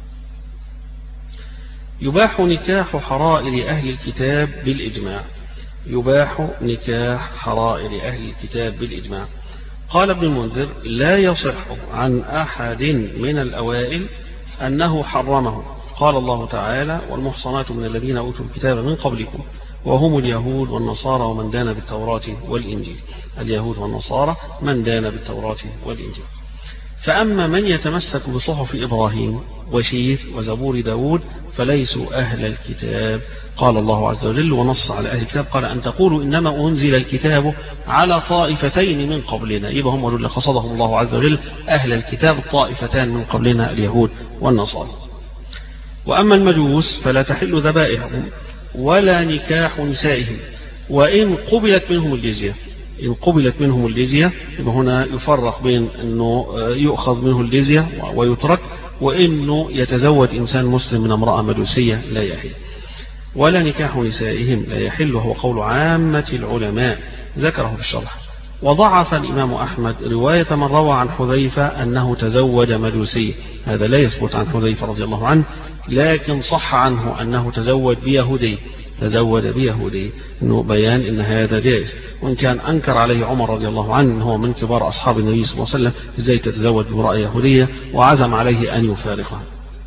يباح نكاح حرائر أهل الكتاب بالإجماع، يباح نكاح حرائر أهل الكتاب بالإجماع. قال ابن المنذر لا يصح عن أحد من الأوائل أنه حرمه. قال الله تعالى والمحصنات من الذين أوتوا الكتاب من قبلكم وهم اليهود والنصارى ومن دان بالتوراة والإنجيل. اليهود والنصارى من دان بالتوراة والإنجيل. فأما من يتمسك بصحف إبراهيم وشيث وزبور داود فليسوا أهل الكتاب. قال الله عز وجل ونص على أهل الكتاب قال أن تقولوا إنما أنزل الكتاب على طائفتين من قبلنا، يبقى هم اللي قصدهم الله عز وجل أهل الكتاب الطائفتان من قبلنا اليهود والنصارى. وأما المجوس فلا تحل ذبائحهم ولا نكاح نسائهم وإن قبلت منهم الجزية. إن قبلت منهم الجزية يبقى هنا يفرق بين أنه يؤخذ منه الجزية ويترك، وإنه يتزوج إنسان مسلم من امرأة مجوسية لا يحل. ولا نكاح نسائهم لا يحل، وهو قول عامة العلماء ذكره في الشرح. وضعف الإمام أحمد رواية من روى عن حذيفة أنه تزوج مجوسية، هذا لا يثبت عن حذيفة رضي الله عنه، لكن صح عنه أنه تزوج بيهودي تزوج بيهودي، إنه بيان إن هذا جائز. وإن كان أنكر عليه عمر رضي الله عنه إنه هو من كبار أصحاب النبي صلى الله عليه وسلم إزاي تتزوج بامرأة يهودية، وعزم عليه أن يفارقها.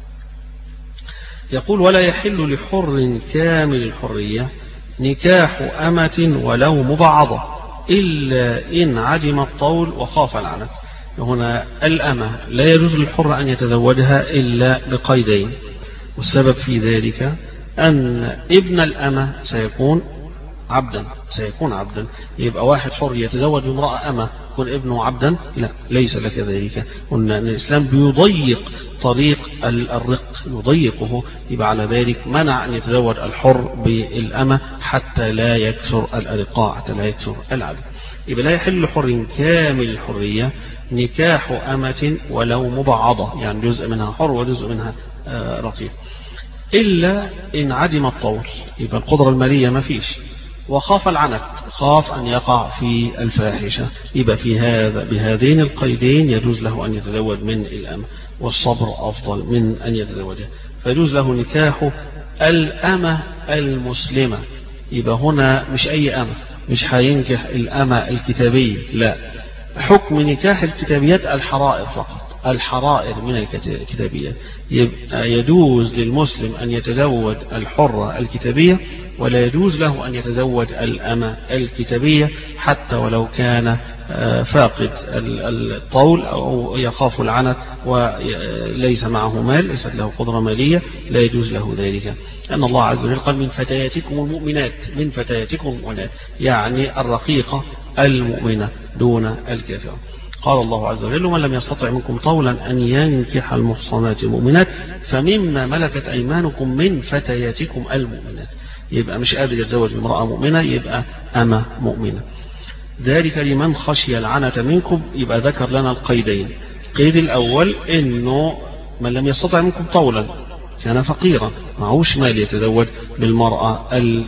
يقول ولا يحل لحر كامل الحرية نكاح أمة ولو مبعضة إلا إن عدم الطول وخاف العنت. هنا الأمة لا يجوز للحر أن يتزوجها إلا بقيدين، والسبب في ذلك أن ابن الأمة سيكون عبدا سيكون عبدا يبقى واحد حر يتزوج بامرأة أمة يكون ابنه عبدا؟ لا، ليس لك ذلك. قلنا أن الإسلام بيضيق طريق الرق يضيقه، يبقى على ذلك منع أن يتزوج الحر بالأمة حتى لا يكثر الأرقاء، حتى لا يكثر العبد. يبقى لا يحل حر كامل الحرية نكاح أمة ولو مبعضة، يعني جزء منها حر وجزء منها رقيق، إلا إن عدم الطول، يبقى القدرة المالية ما فيش، وخاف العنت، خاف أن يقع في الفاحشة، يبقى في هذا بهذين القيدين يجوز له أن يتزوج من الأمة، والصبر أفضل من أن يتزوجها، فيجوز له نكاح الأمة المسلمة. يبقى هنا مش أي أمة، مش هينكح الأمة الكتابية، لا، حكم نكاح الكتابيات الحرائر فقط، الحرائر من الكتابية. يبقى يجوز للمسلم أن يتزوج الحرة الكتابية، ولا يجوز له أن يتزوج الأمة الكتابية حتى ولو كان فاقد الطول أو يخاف العنت وليس معه مال، ليست له قدرة مالية، لا يجوز له ذلك. أن الله عز وجل قال من فتياتكم المؤمنات، من فتياتكم المؤمنات، يعني الرقيقة المؤمنة دون الكافرة. قال الله عز وجل من لم يستطع منكم طولا أن ينكح المحصنات المؤمنات فمما ملكت أيمانكم من فتياتكم المؤمنات. يبقى مش قادر يتزوج بامرأة مؤمنة، يبقى أمة مؤمنة. ذلك لمن خشي العنة منكم، يبقى ذكر لنا القيدين. القيد الأول إنه من لم يستطع منكم طولا، كان فقيرا معهوش مال يتزوج بالمرأة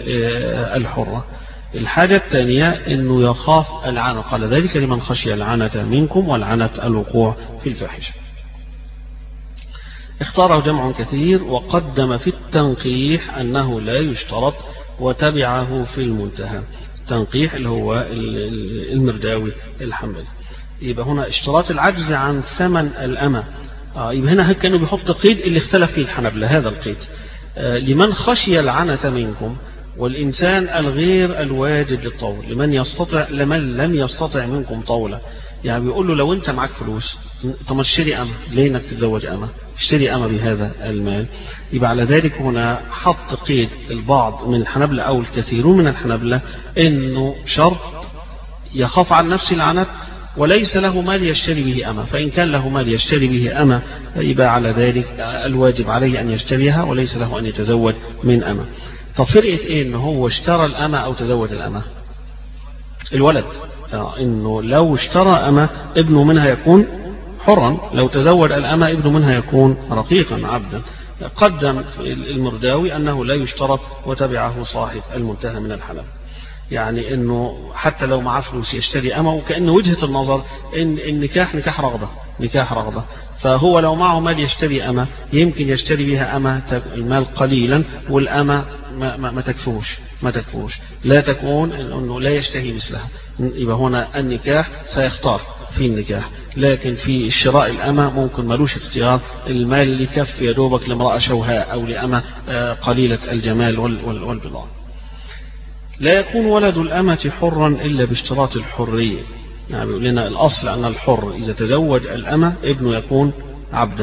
الحرة. الحاجة الثانية إنه يخاف العنة، قال ذلك لمن خشي العنة منكم، والعنة الوقوع في الفاحشة. اختاره جمع كثير وقدم في التنقيح أنه لا يشترط وتبعه في المنتهى. التنقيح اللي هو المرداوي الحنبلي. يبقى هنا اشتراط العجز عن ثمن الأمة، آه يبقى هنا كانوا بيحط قيد اللي اختلف فيه الحنبلة، هذا القيد آه لمن خشي العنة منكم، والإنسان الغير الواجد للطول، لمن يستطع لمن لم يستطع منكم طولا. يعني بيقول له لو انت معك فلوس طب اشتري أمة، ليه انك تتزوج أمة؟ اشتري أمة بهذا المال. يبقى على ذلك هنا حط قيد البعض من الحنبلة أو الكثيرون من الحنبلة إنه شرط يخاف عن نفسه العنت وليس له مال يشتري به أمة، فإن كان له مال يشتري به أمة يبقى على ذلك الواجب عليه أن يشتريها وليس له أن يتزوج من أمة. طب فرقة إيه إنه هو اشترى الأمة أو تزوج الأمة؟ الولد إنه لو اشترى أمة ابنه منها يكون حرا، لو تزوج الأمة ابنه منها يكون رقيقا عبدا. قدم المرداوي أنه لا يشترط وتبعه صاحب المنتهى من الحلال، يعني أنه حتى لو معاه فلوس يشتري أمة، وكأن وجهة النظر إن النكاح نكاح رغبة نكاح رغبة فهو لو معه مال يشتري أمة يمكن يشتري بها أمة المال قليلا والأمة ما, ما, ما تكفوش ما تكفوش لا تكون أنه لا يشتهي مثلها. يبقى هنا النكاح سيختار في النكاح، لكن في الشراء الأمة ممكن ملوش اختيار، المال اللي كف يدوبك لامرأة شوهاء أو لأمة قليلة الجمال والبضاعة. لا يكون ولد الأمة حرا إلا باشتراط الحرية، يعني بيقول لنا الأصل أن الحر إذا تزوج الأمة ابنه يكون عبدا،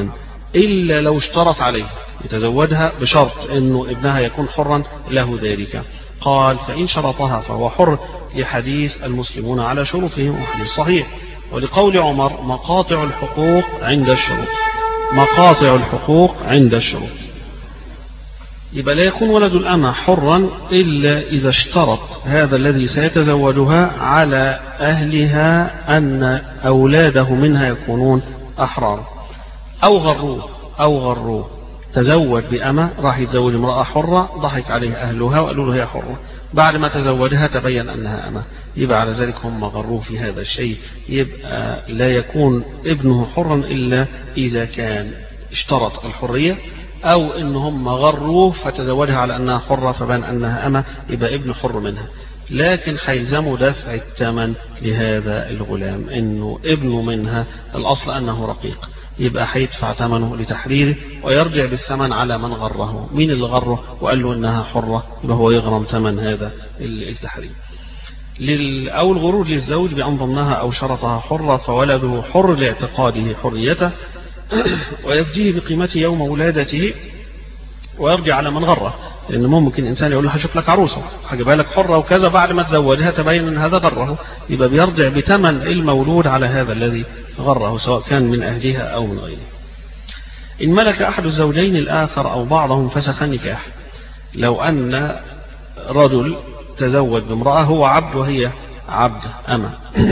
إلا لو اشترط عليه يتزوجها بشرط أنه ابنها يكون حرا له ذلك. قال فإن شرطها فهو حر، لحديث المسلمون على شروطهم، وحديث صحيح. ولقول عمر مقاطع الحقوق عند الشروط، مقاطع الحقوق عند الشروط. يبقى لا يكون ولد الأمة حرا إلا إذا اشترط هذا الذي سيتزوجها على أهلها أن أولاده منها يكونون أحرار، أو غروه أو غروه تزوج بأمة، راح يتزوج امرأة حرة، ضحك عليه أهلها وقالوا له هي حرة، بعد ما تزوجها تبين أنها أمة، يبقى على ذلك هم غروه في هذا الشيء. يبقى لا يكون ابنه حرا إلا إذا كان اشترط الحرية، أو إن هم غروه فتزوجها على أنها حرة فبان أنها أمة، يبقى ابن حر منها. لكن حيلزموا دفع الثمن لهذا الغلام، إنه ابنه منها الأصل أنه رقيق، يبقى هيدفع ثمنه لتحريره ويرجع بالثمن على من غره. مين اللي غره وقال له انها حرة؟ يبقى هو يغرم ثمن هذا التحرير. أو الغرور للزوج بأن ضمنها أو شرطها حرة فولده حر لاعتقاده حريته ويفديه بقيمته يوم ولادته، ويرجع على من غره. لأن ممكن إنسان يقول له هشوف لك عروسة هجيبها لك حرة وكذا، بعد ما تزوجها تبين أن هذا غره، يبقى بيرجع بثمن المولود على هذا الذي غره، سواء كان من أهلها أو من غيره. إن ملك أحد الزوجين الآخر أو بعضهم فسخ النكاح. لو أن رجل تزوج بامرأة هو عبد وهي عبد أمة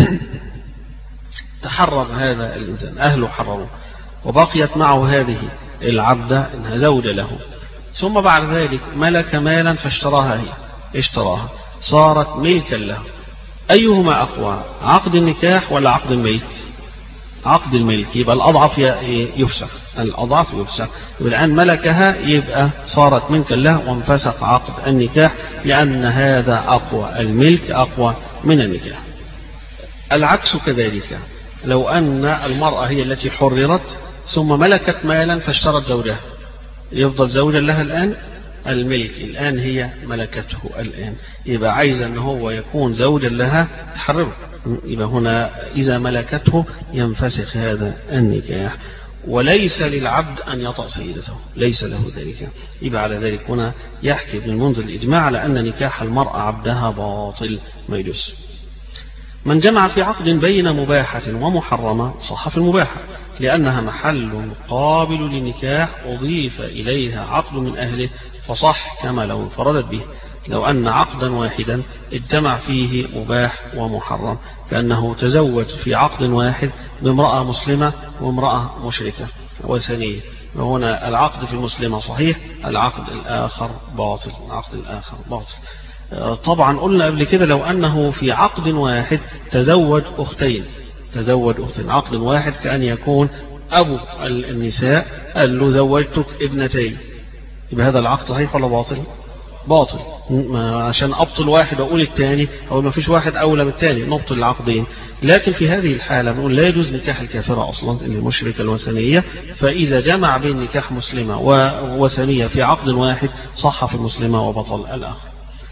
تحرر هذا الإنسان، أهله حرروه، وبقيت معه هذه العبدة إنها زوجة له، ثم بعد ذلك ملك مالا فاشتراها، هي اشتراها صارت ملكا له. أيهما أقوى، عقد النكاح ولا عقد الملك؟ عقد الملك، يبقى الأضعف يفسخ، الأضعف يفسخ. يبقى الآن ملكها يبقى صارت ملكا له وانفسخ عقد النكاح، لأن هذا أقوى، الملك أقوى من النكاح. العكس كذلك، لو أن المرأة هي التي حررت ثم ملكت مالا فاشترت زوجها، يفضل زوجا لها الآن؟ الملك الآن هي ملكته الآن، يبقى عايز أن هو يكون زوجا لها تحرره، يبقى هنا إذا ملكته ينفسخ هذا النكاح. وليس للعبد أن يطأ سيدته، ليس له ذلك. يبقى على ذلك هنا يحكي ابن المنذر الإجماع على أن نكاح المرأة عبدها باطل ما يجوز. من جمع في عقد بين مباحة ومحرمة صح في المباحة، لأنها محل قابل للنكاح أضيف إليها عقد من أهله فصح كما لو انفردت به. لو أن عقدا واحدا اجتمع فيه مباح ومحرم، كأنه تزوج في عقد واحد بامرأة مسلمة وامرأة مشركة وثنية، وهنا العقد في المسلمة صحيح، العقد الآخر باطل، العقد الآخر باطل. طبعا قلنا قبل كده لو أنه في عقد واحد تزوج أختين، تزوج أختين، عقد واحد كأن يكون أبو النساء قال له زوجتك ابنتين، يبقى هذا العقد صحيح ولا باطل؟ باطل. عشان أبطل واحد وأقول الثاني، أو ما فيش واحد أولى بالثاني نبطل العقدين. لكن في هذه الحالة بنقول لا يجوز نكاح الكافرة أصلا، المشركة الوثنية، فإذا جمع بين نكاح مسلمة ووثنية في عقد واحد صح في المسلمة وبطل الآخر.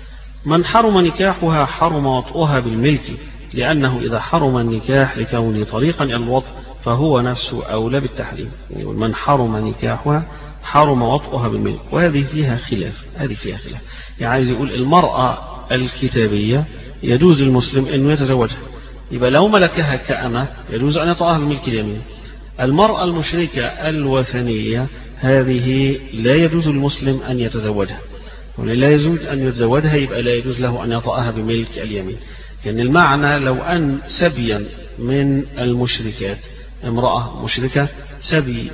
من حرم نكاحها حرم وطئها بالملك، لأنه إذا حرم النكاح لكونه طريقا إلى الوطء فهو نفسه أولى بالتحريم. من حرم نكاحها حرم وطئها بالملك، وهذه فيها خلاف، هذه فيها خلاف. يعني عايز يقول المرأة الكتابية يجوز للمسلم أنه يتزوجها، يبقى لو ملكها كأمة يجوز أن يطأها بالملك اليمين. المرأة المشركة الوثنية هذه لا يجوز للمسلم أن يتزوجها، لا يجوز أن يتزوجها، يبقى لا يجوز له أن يطأها بملك اليمين. لأن يعني المعنى لو أن سبيا من المشركات، امرأة مشركة سبي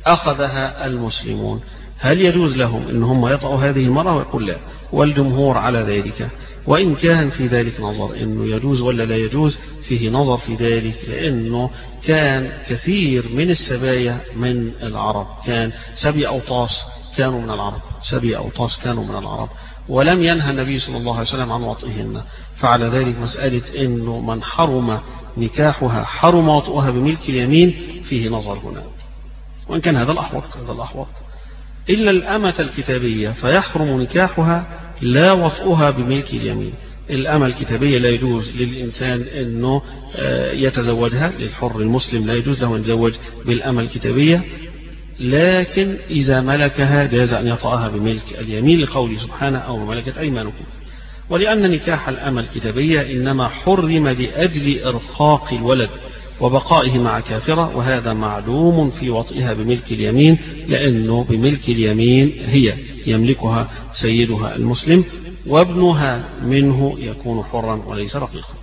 أخذها المسلمون، هل يجوز لهم أن هم يطأوا هذه المرأة؟ ويقول لا، والجمهور على ذلك. وإن كان في ذلك نظر أنه يجوز ولا لا يجوز، فيه نظر في ذلك، لأنه كان كثير من السبايا من العرب، كان سبي أوطاس كانوا من العرب، سبي أوطاس كانوا من العرب، ولم ينهى النبي صلى الله عليه وسلم عن وطئهن. فعلى ذلك مسألة أنه من حرم نكاحها حرم وطئها بملك اليمين فيه نظر هنا، وإن كان هذا الأحوط، هذا الأحوط. إلا الأمة الكتابية فيحرم نكاحها لا وطئها بملك اليمين. الأمة الكتابية لا يجوز للإنسان أنه يتزوجها، للحر المسلم لا يجوز له أن يتزوج بالأمة الكتابية، لكن إذا ملكها جاز أن يطأها بملك اليمين لقوله سبحانه أو ملكت أيمانكم. ولأن نكاح الأمة الكتابية إنما حرم لأجل إرقاق الولد وبقائه مع كافرة، وهذا معلوم في وطئها بملك اليمين، لأنه بملك اليمين هي يملكها سيدها المسلم، وابنها منه يكون حرا وليس رقيقا.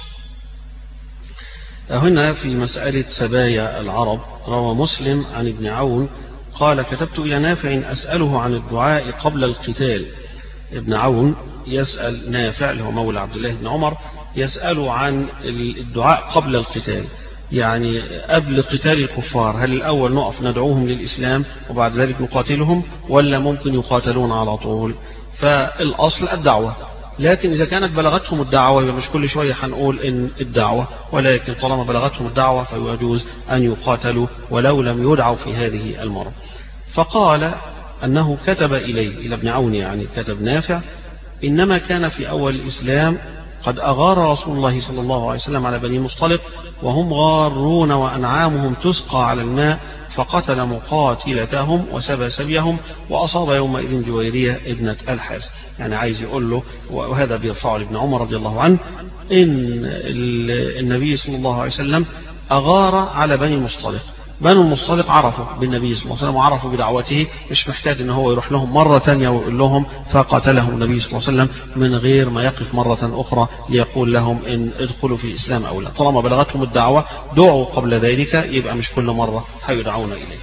هنا في مسألة سبايا العرب روى مسلم عن ابن عون قال: كتبت إلى نافع أسأله عن الدعاء قبل القتال. ابن عون يسأل نافع اللي هو مولى عبد الله بن عمر، يسأل عن الدعاء قبل القتال، يعني قبل قتال الكفار، هل الأول نقف ندعوهم للإسلام وبعد ذلك نقاتلهم، ولا ممكن يقاتلون على طول؟ فالأصل الدعوة، لكن إذا كانت بلغتهم الدعوة يبقى مش كل شوية هنقول إن الدعوة، ولكن طالما بلغتهم الدعوة فيجوز أن يقاتلوا ولو لم يدعوا في هذه المرة. فقال أنه كتب إليه إلى ابن عون، يعني كتب نافع: إنما كان في أول الإسلام قد أغار رسول الله صلى الله عليه وسلم على بني مصطلق وهم غارون وأنعامهم تسقى على الماء، فقتل مقاتلتهم وسبى سبيهم وأصاب يومئذ جويرية ابنة الحارث. يعني عايز يقول له، وهذا بيرفعه لابن عمر رضي الله عنه، إن النبي صلى الله عليه وسلم أغار على بني مصطلق. بنو المصطلق عرفوا بالنبي صلى الله عليه وسلم وعرفوا بدعوته، مش محتاج ان هو يروح لهم مرة تانية ويقول لهم، فقاتلهم النبي صلى الله عليه وسلم من غير ما يقف مرة أخرى ليقول لهم إن ادخلوا في الإسلام أو لا. طالما بلغتهم الدعوة دعوا قبل ذلك، يبقى مش كل مرة هيدعون إليه.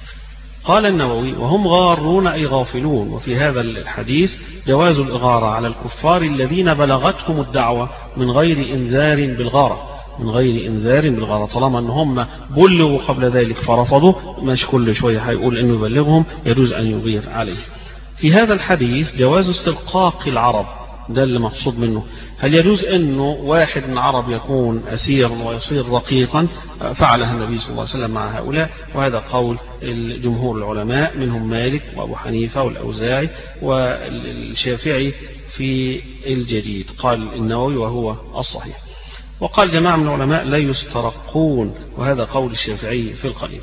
قال النووي: وهم غارون أي غافلون. وفي هذا الحديث جواز الإغارة على الكفار الذين بلغتهم الدعوة من غير إنذار بالغارة، من غير إنذار بالغارة، طالما أن هم بلغوا قبل ذلك فرفضوا، مش كل شوية هيقول أنه يبلغهم، يجوز أن يغير عليه. في هذا الحديث جواز استرقاق العرب، ده اللي مقصود منه. هل يجوز أنه واحد من العرب يكون أسيرا ويصير رقيقا؟ فعلها النبي صلى الله عليه وسلم مع هؤلاء، وهذا قول الجمهور العلماء منهم مالك وأبو حنيفة والأوزاعي والشافعي في الجديد. قال النووي وهو الصحيح. وقال جماعة من العلماء لا يسترقون، وهذا قول الشافعي في القليل.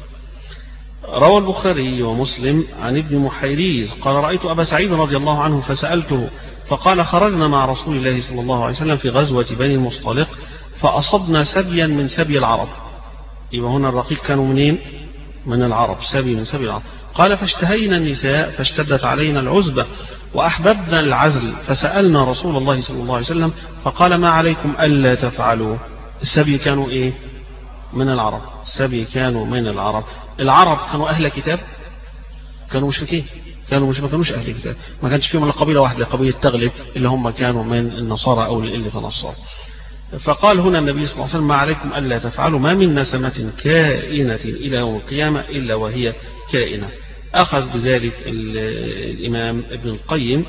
روى البخاري ومسلم عن ابن محيريز قال: رأيت أبا سعيد رضي الله عنه فسألته فقال: خرجنا مع رسول الله صلى الله عليه وسلم في غزوة بني المصطلق فأصبنا سبيا من سبي العرب. يبقى هنا الرقيق كانوا منين؟ من العرب، سبي من سبي العرب. قال: فاشتهينا النساء فاشتدت علينا العزبة وأحببنا العزل، فسألنا رسول الله صلى الله عليه وسلم فقال: ما عليكم ألا تفعلوا. السبي كانوا إيه؟ من العرب. السبي كانوا من العرب. العرب كانوا أهل كتاب؟ كانوا مشركين، كانوا مش ما كانوش أهل كتاب، ما كانش فيهم إلا قبيلة واحدة، قبيلة تغلب، اللي هم كانوا من النصارى أو اللي تنصر. فقال هنا النبي صلى الله عليه وسلم: ما عليكم ألا تفعلوا، ما من نسمة كائنة إلى يوم القيامة إلا وهي كائنة. أخذ بذلك الإمام ابن القيم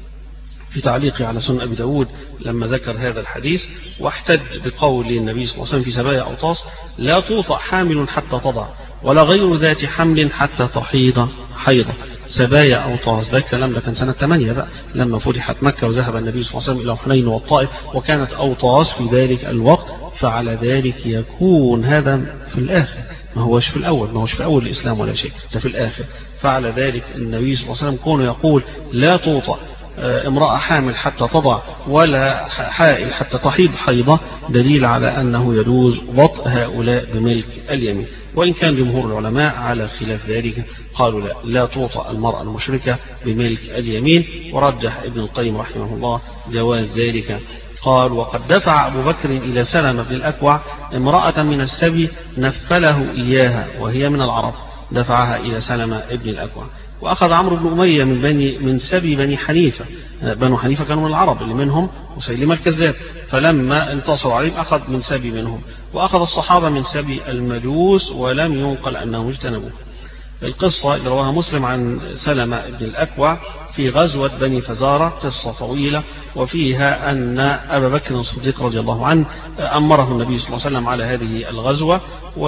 في تعليقه على سنن أبي داود لما ذكر هذا الحديث، واحتج بقول النبي صلى الله عليه وسلم في سبايا أوطاس: لا توطأ حامل حتى تضع، ولا غير ذات حمل حتى تحيض حيضة. سبايا أوطاس ده الكلام ده كان سنة ثمانية بقى لما فتحت مكة وذهب النبي صلى الله عليه وسلم إلى حنين والطائف، وكانت أوطاس في ذلك الوقت، فعلى ذلك يكون هذا في الآخر، ما هوش في الأول، ما هوش في أول الإسلام ولا شيء، ده في الآخر. فعلى ذلك النبي صلى الله عليه وسلم كونه يقول: لا توطأ امرأة حامل حتى تضع ولا حائل حتى تحيض حيضة، دليل على أنه يجوز وطء هؤلاء بملك اليمين. وإن كان جمهور العلماء على خلاف ذلك، قالوا لا, لا توطأ المرأة المشركة بملك اليمين، ورجح ابن القيم رحمه الله جواز ذلك. قال: وقد دفع أبو بكر إلى سلمة بن الأكوع امرأة من السبي نفله إياها وهي من العرب، دفعها إلى سلمة بن الأكوع. وأخذ عمرو بن أمية من بني من سبي بني حنيفة، بنو حنيفة كانوا من العرب اللي منهم مسيلمة الكذاب، فلما انتصروا عليهم أخذ من سبي منهم. وأخذ الصحابة من سبي المجوس ولم ينقل أنهم اجتنبوه. القصة اللي رواها مسلم عن سلمة بن الأكوع في غزوة بني فزارة قصة طويلة، وفيها أن أبا بكر الصديق رضي الله عنه أمره النبي صلى الله عليه وسلم على هذه الغزوة.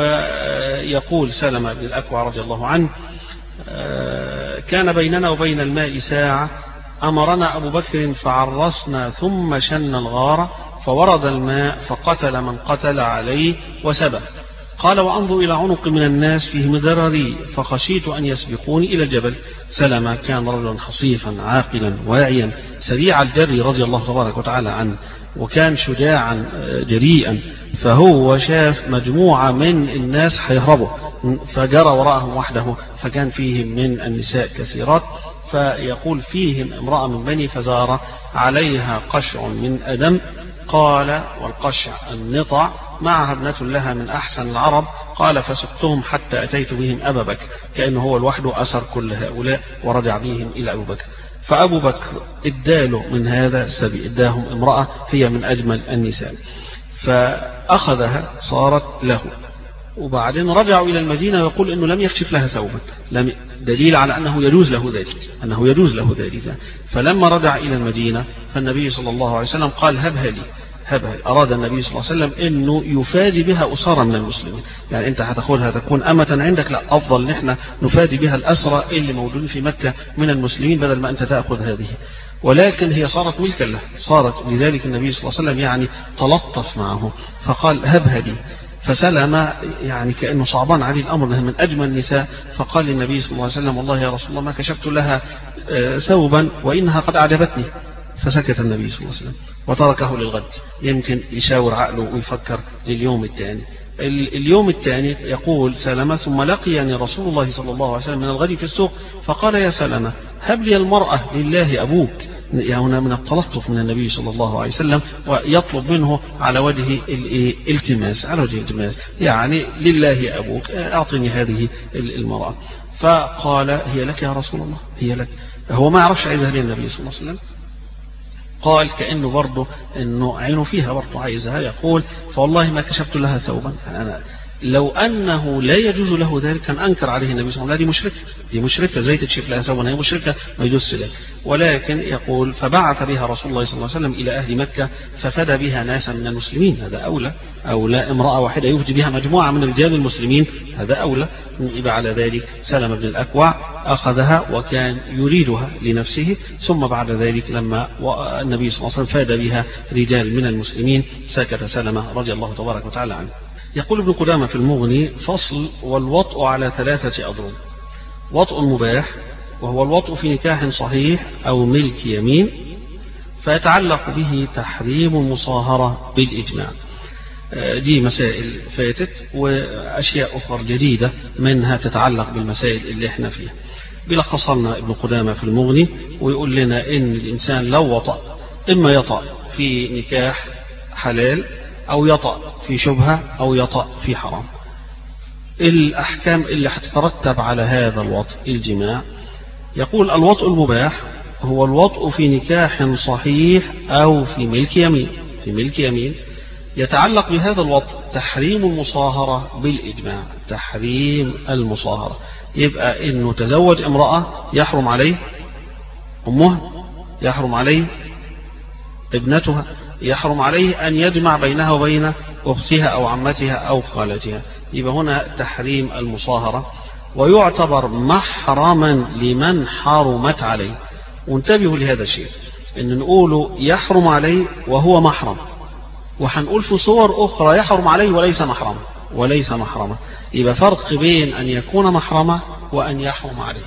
ويقول سلمة بن الأكوع رضي الله عنه: كان بيننا وبين الماء ساعة، أمرنا أبو بكر فعرسنا ثم شن الغارة، فورد الماء فقتل من قتل عليه وسبى. قال وأنظر إلى عنق من الناس فيه مدرري فخشيت أن يسبقوني إلى الجبل. سلمة كان رجلا حصيفا عاقلا واعيا سريع الجري رضي الله تبارك وتعالى عنه، وكان شجاعا جريئا، فهو شاف مجموعة من الناس هيهربوا فجرى وراءهم وحده، فكان فيهم من النساء كثيرات، فيقول فيهم امرأة من بني فزارة عليها قشع من أدم، قال والقشع النطع، معها ابنة لها من أحسن العرب، قال فسقتهم حتى أتيت بهم أبا بكر، كأنه هو لوحده أسر كل هؤلاء ورجع بهم إلى أبو بكر. فأبو بكر اداله من هذا السبي، اداهم امرأة هي من أجمل النساء، فأخذها صارت له، وبعدين رجعوا إلى المدينة ويقول أنه لم يكشف لها ثوبا، لم دليل على أنه يجوز له ذلك، أنه يجوز له ذلك. فلما رجع إلى المدينة فالنبي صلى الله عليه وسلم قال هبها لي، هبها. أراد النبي صلى الله عليه وسلم أنه يفادي بها أسرى من المسلمين، يعني أنت هتاخدها تكون أمة عندك، لا، أفضل نحن نفادي بها الأسرى اللي موجودين في مكة من المسلمين بدل ما أنت تأخذ هذه. ولكن هي صارت ملكا له، صارت، لذلك النبي صلى الله عليه وسلم يعني تلطف معه فقال هبها لي. فسلم يعني كأنه صعبان عليه الأمر، انها من أجمل النساء، فقال للنبي صلى الله عليه وسلم والله يا رسول الله ما كشفت لها ثوبا وإنها قد أعجبتني. فسكت النبي صلى الله عليه وسلم وتركه للغد، يمكن يشاور عقله ويفكر لليوم الثاني. اليوم الثاني يقول سلمة ثم لقيني رسول الله صلى الله عليه وسلم من الغد في السوق فقال يا سلمة هب لي المرأة لله أبوك، يعني هنا من التلطف من النبي صلى الله عليه وسلم، ويطلب منه على وجه الالتماس، على وجه الالتماس، يعني لله أبوك أعطني هذه المرأة. فقال هي لك يا رسول الله، هي لك. هو ما يعرفش عايزها ليه النبي صلى الله عليه وسلم، قال كأنه برضه أنه عينه فيها برضه عايزها، يقول فوالله ما كشفت لها ثوبا. أنا لو أنه لا يجوز له ذلك كان أنكر عليه النبي صلى الله عليه وسلم، دي مشركة، دي مشركة زي تكشف لها ثوبا، هي مشركة ما يجوز لها. ولكن يقول فبعث بها رسول الله صلى الله عليه وسلم إلى أهل مكة ففدى بها ناسا من المسلمين، هذا أولى، أولى امرأة واحدة يفدي بها مجموعة من رجال المسلمين، هذا أولى. يبقى على ذلك سلمة بن الأكوع أخذها وكان يريدها لنفسه، ثم بعد ذلك لما النبي صلى الله عليه وسلم فاد بها رجال من المسلمين سكت سلمة رضي الله تبارك وتعالى عنه. يقول ابن قدامة في المغني فصل والوطء على ثلاثة أضرب. وطء مباح وهو الوطء في نكاح صحيح أو ملك يمين، فيتعلق به تحريم المصاهرة بالإجماع. دي مسائل فاتت وأشياء أخرى جديدة منها تتعلق بالمسائل اللي احنا فيها. بلخص لنا ابن قدامة في المغني ويقول لنا إن الإنسان لو وطأ إما يطأ في نكاح حلال أو يطأ في شبهة أو يطأ في حرام. الأحكام اللي هتترتب على هذا الوطء الجماع. يقول الوطء المباح هو الوطء في نكاح صحيح أو في ملك يمين، في ملك يمين يتعلق بهذا الوطء تحريم المصاهرة بالإجماع، تحريم المصاهرة. يبقى إنه تزوج امرأة يحرم عليه أمها، يحرم عليه ابنتها، يحرم عليه أن يجمع بينها وبين أختها أو عمتها أو خالتها. يبقى هنا تحريم المصاهرة، ويعتبر محرما لمن حرمت عليه. وانتبهوا لهذا الشيء، إن نقوله يحرم عليه وهو محرم، وحنقول في صور أخرى يحرم عليه وليس محرما، وليس محرما. يبقى فرق بين أن يكون محرما وأن يحرم عليه،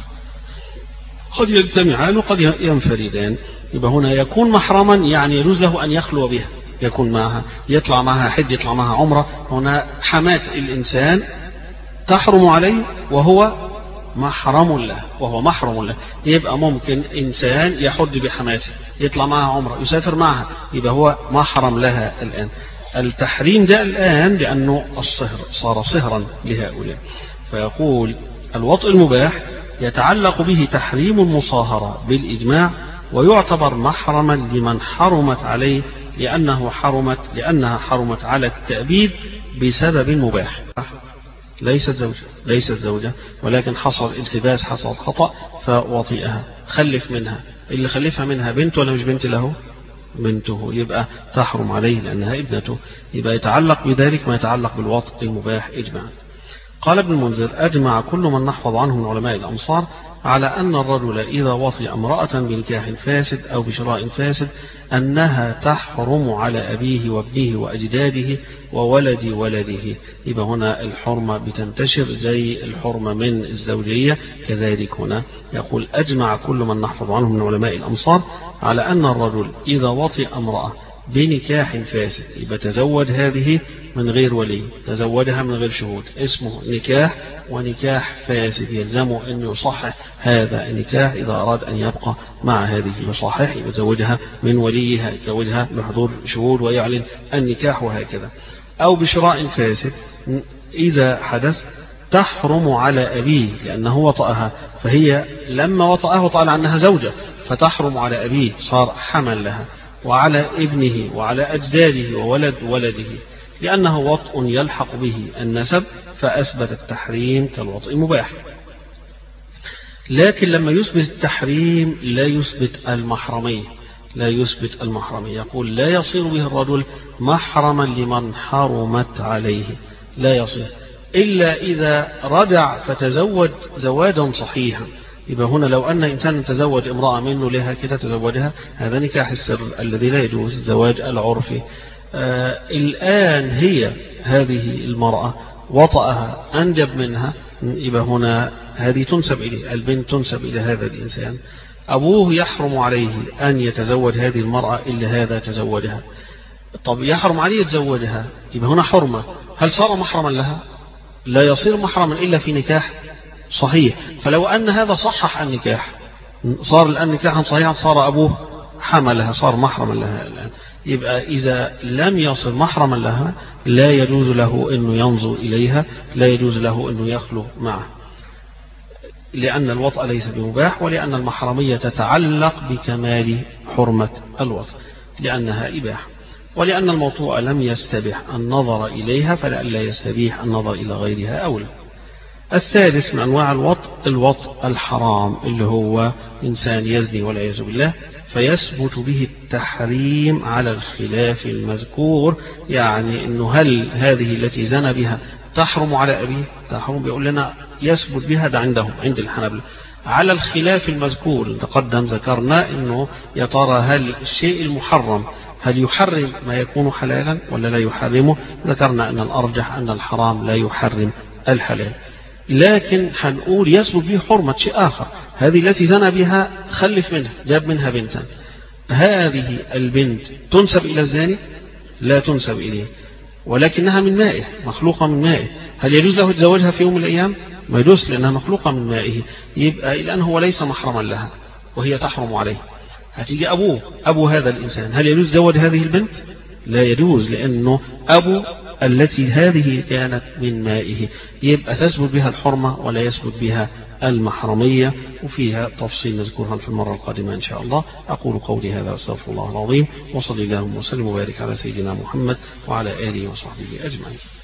قد يجتمعان وقد ينفردان. يبقى هنا يكون محرما يعني يجوز له أن يخلو بها، يكون معها، يطلع معها حج، يطلع معها عمرة. هنا حماة الإنسان تحرم عليه وهو محرم له، وهو محرم له. يبقى ممكن إنسان يحج بحماته، يطلع معها عمرة، يسافر معها، يبقى هو محرم لها الآن. التحريم ده الآن لأنه الصهر صار صهرا لهؤلاء. فيقول الوطء المباح يتعلق به تحريم المصاهرة بالإجماع، ويعتبر محرما لمن حرمت عليه لأنه حرمت لأنها حرمت على التأبيد بسبب مباح. ليست زوجة، ليست زوجة، ولكن حصل التباس، حصل خطأ فوطئها، خلف منها. اللي خلفها منها بنت ولا مش بنت له؟ بنته، يبقى تحرم عليه لأنها ابنته. يبقى يتعلق بذلك ما يتعلق بالوطء المباح إجماعا. قال ابن المنذر: أجمع كل من نحفظ عنه من علماء الأمصار على أن الرجل إذا وطئ امرأة بنكاح فاسد أو بشراء فاسد أنها تحرم على أبيه وابنه وأجداده وولد ولده. يبقى هنا الحرمة بتنتشر زي الحرمة من الزوجية، كذلك هنا يقول: أجمع كل من نحفظ عنه من علماء الأمصار على أن الرجل إذا وطئ امرأة بنكاح فاسد، يبقى تزوج هذه من غير ولي، تزوجها من غير شهود، اسمه نكاح، ونكاح فاسد يلزمه أن يصحح هذا النكاح إذا أراد أن يبقى مع هذه المصاحح، يتزوجها من وليها، يتزوجها بحضور شهود ويعلن النكاح وهكذا. أو بشراء فاسد إذا حدث تحرم على أبيه لأنه وطأها، فهي لما وطأها وطأ عنها زوجة فتحرم على أبيه، صار حمل لها، وعلى ابنه وعلى أجداده وولد ولده، لأنه وطء يلحق به النسب فأثبت التحريم كالوطء المباح. لكن لما يثبت التحريم لا يثبت المحرمية، لا يثبت المحرمية. يقول: لا يصير به الرجل محرما لمن حرمت عليه، لا يصير إلا إذا رجع فتزوج زواجا صحيحا. يبقى هنا لو أن إنسان تزوج امرأة منه لها كده تزوجها، هذا نكاح السر الذي لا يجوز، الزواج العرفي. آه الآن هي هذه المرأة وطأها أنجب منها، يبقى هنا هذه تنسب إليه، البنت تنسب إلى هذا الإنسان. أبوه يحرم عليه أن يتزوج هذه المرأة إلا هذا تزوجها. طب يحرم عليه يتزوجها، يبقى هنا حرمة. هل صار محرما لها؟ لا يصير محرما إلا في نكاح صحيح. فلو أن هذا صحح النكاح، صار الآن نكاحا صحيحا، صار أبوه حملها، صار محرما لها الآن. يبقى إذا لم يصل محرما لها لا يجوز له أنه ينظر إليها، لا يجوز له أنه يخلو معه، لأن الوطأ ليس بمباح، ولأن المحرمية تتعلق بكمال حرمة الوطأ لأنها إباحة، ولأن الموطوء لم يستبح النظر إليها فلئلا يستبيح النظر إلى غيرها أولى. الثالث من أنواع الوطء الوطء الحرام، اللي هو إنسان يزني والعياذ بالله، فيثبت به التحريم على الخلاف المذكور. يعني أنه هل هذه التي زنى بها تحرم على أبيه؟ تحرم، بيقول لنا يثبت بها، ده عندهم عند الحنابلة على الخلاف المذكور. تقدم ذكرنا أنه يا ترى هل الشيء المحرم هل يحرم ما يكون حلالا ولا لا يحرمه؟ ذكرنا أن الأرجح أن الحرام لا يحرم الحلال، لكن هنقول يثبت به حرمة شيء آخر. هذه التي زنى بها خلف منها، جاب منها بنتا، هذه البنت تنسب إلى الزاني؟ لا تنسب إليه، ولكنها من مائه، مخلوقة من مائه. هل يجوز له يتزوجها في يوم من الأيام؟ ما يجوز، لأنها مخلوقة من مائه. يبقى الآن هو ليس محرما لها وهي تحرم عليه. هتيجي أبوه، أبو هذا الإنسان، هل يجوز يتزوج هذه البنت؟ لا يجوز، لأنه أبو التي هذه كانت من مائه. يبقى تثبت بها الحرمة ولا يثبت بها المحرمية، وفيها تفصيل نذكرها في المرة القادمة إن شاء الله. أقول قولي هذا أستغفر الله العظيم، وصلي اللهم وسلم وبارك على سيدنا محمد وعلى آله وصحبه أجمعين.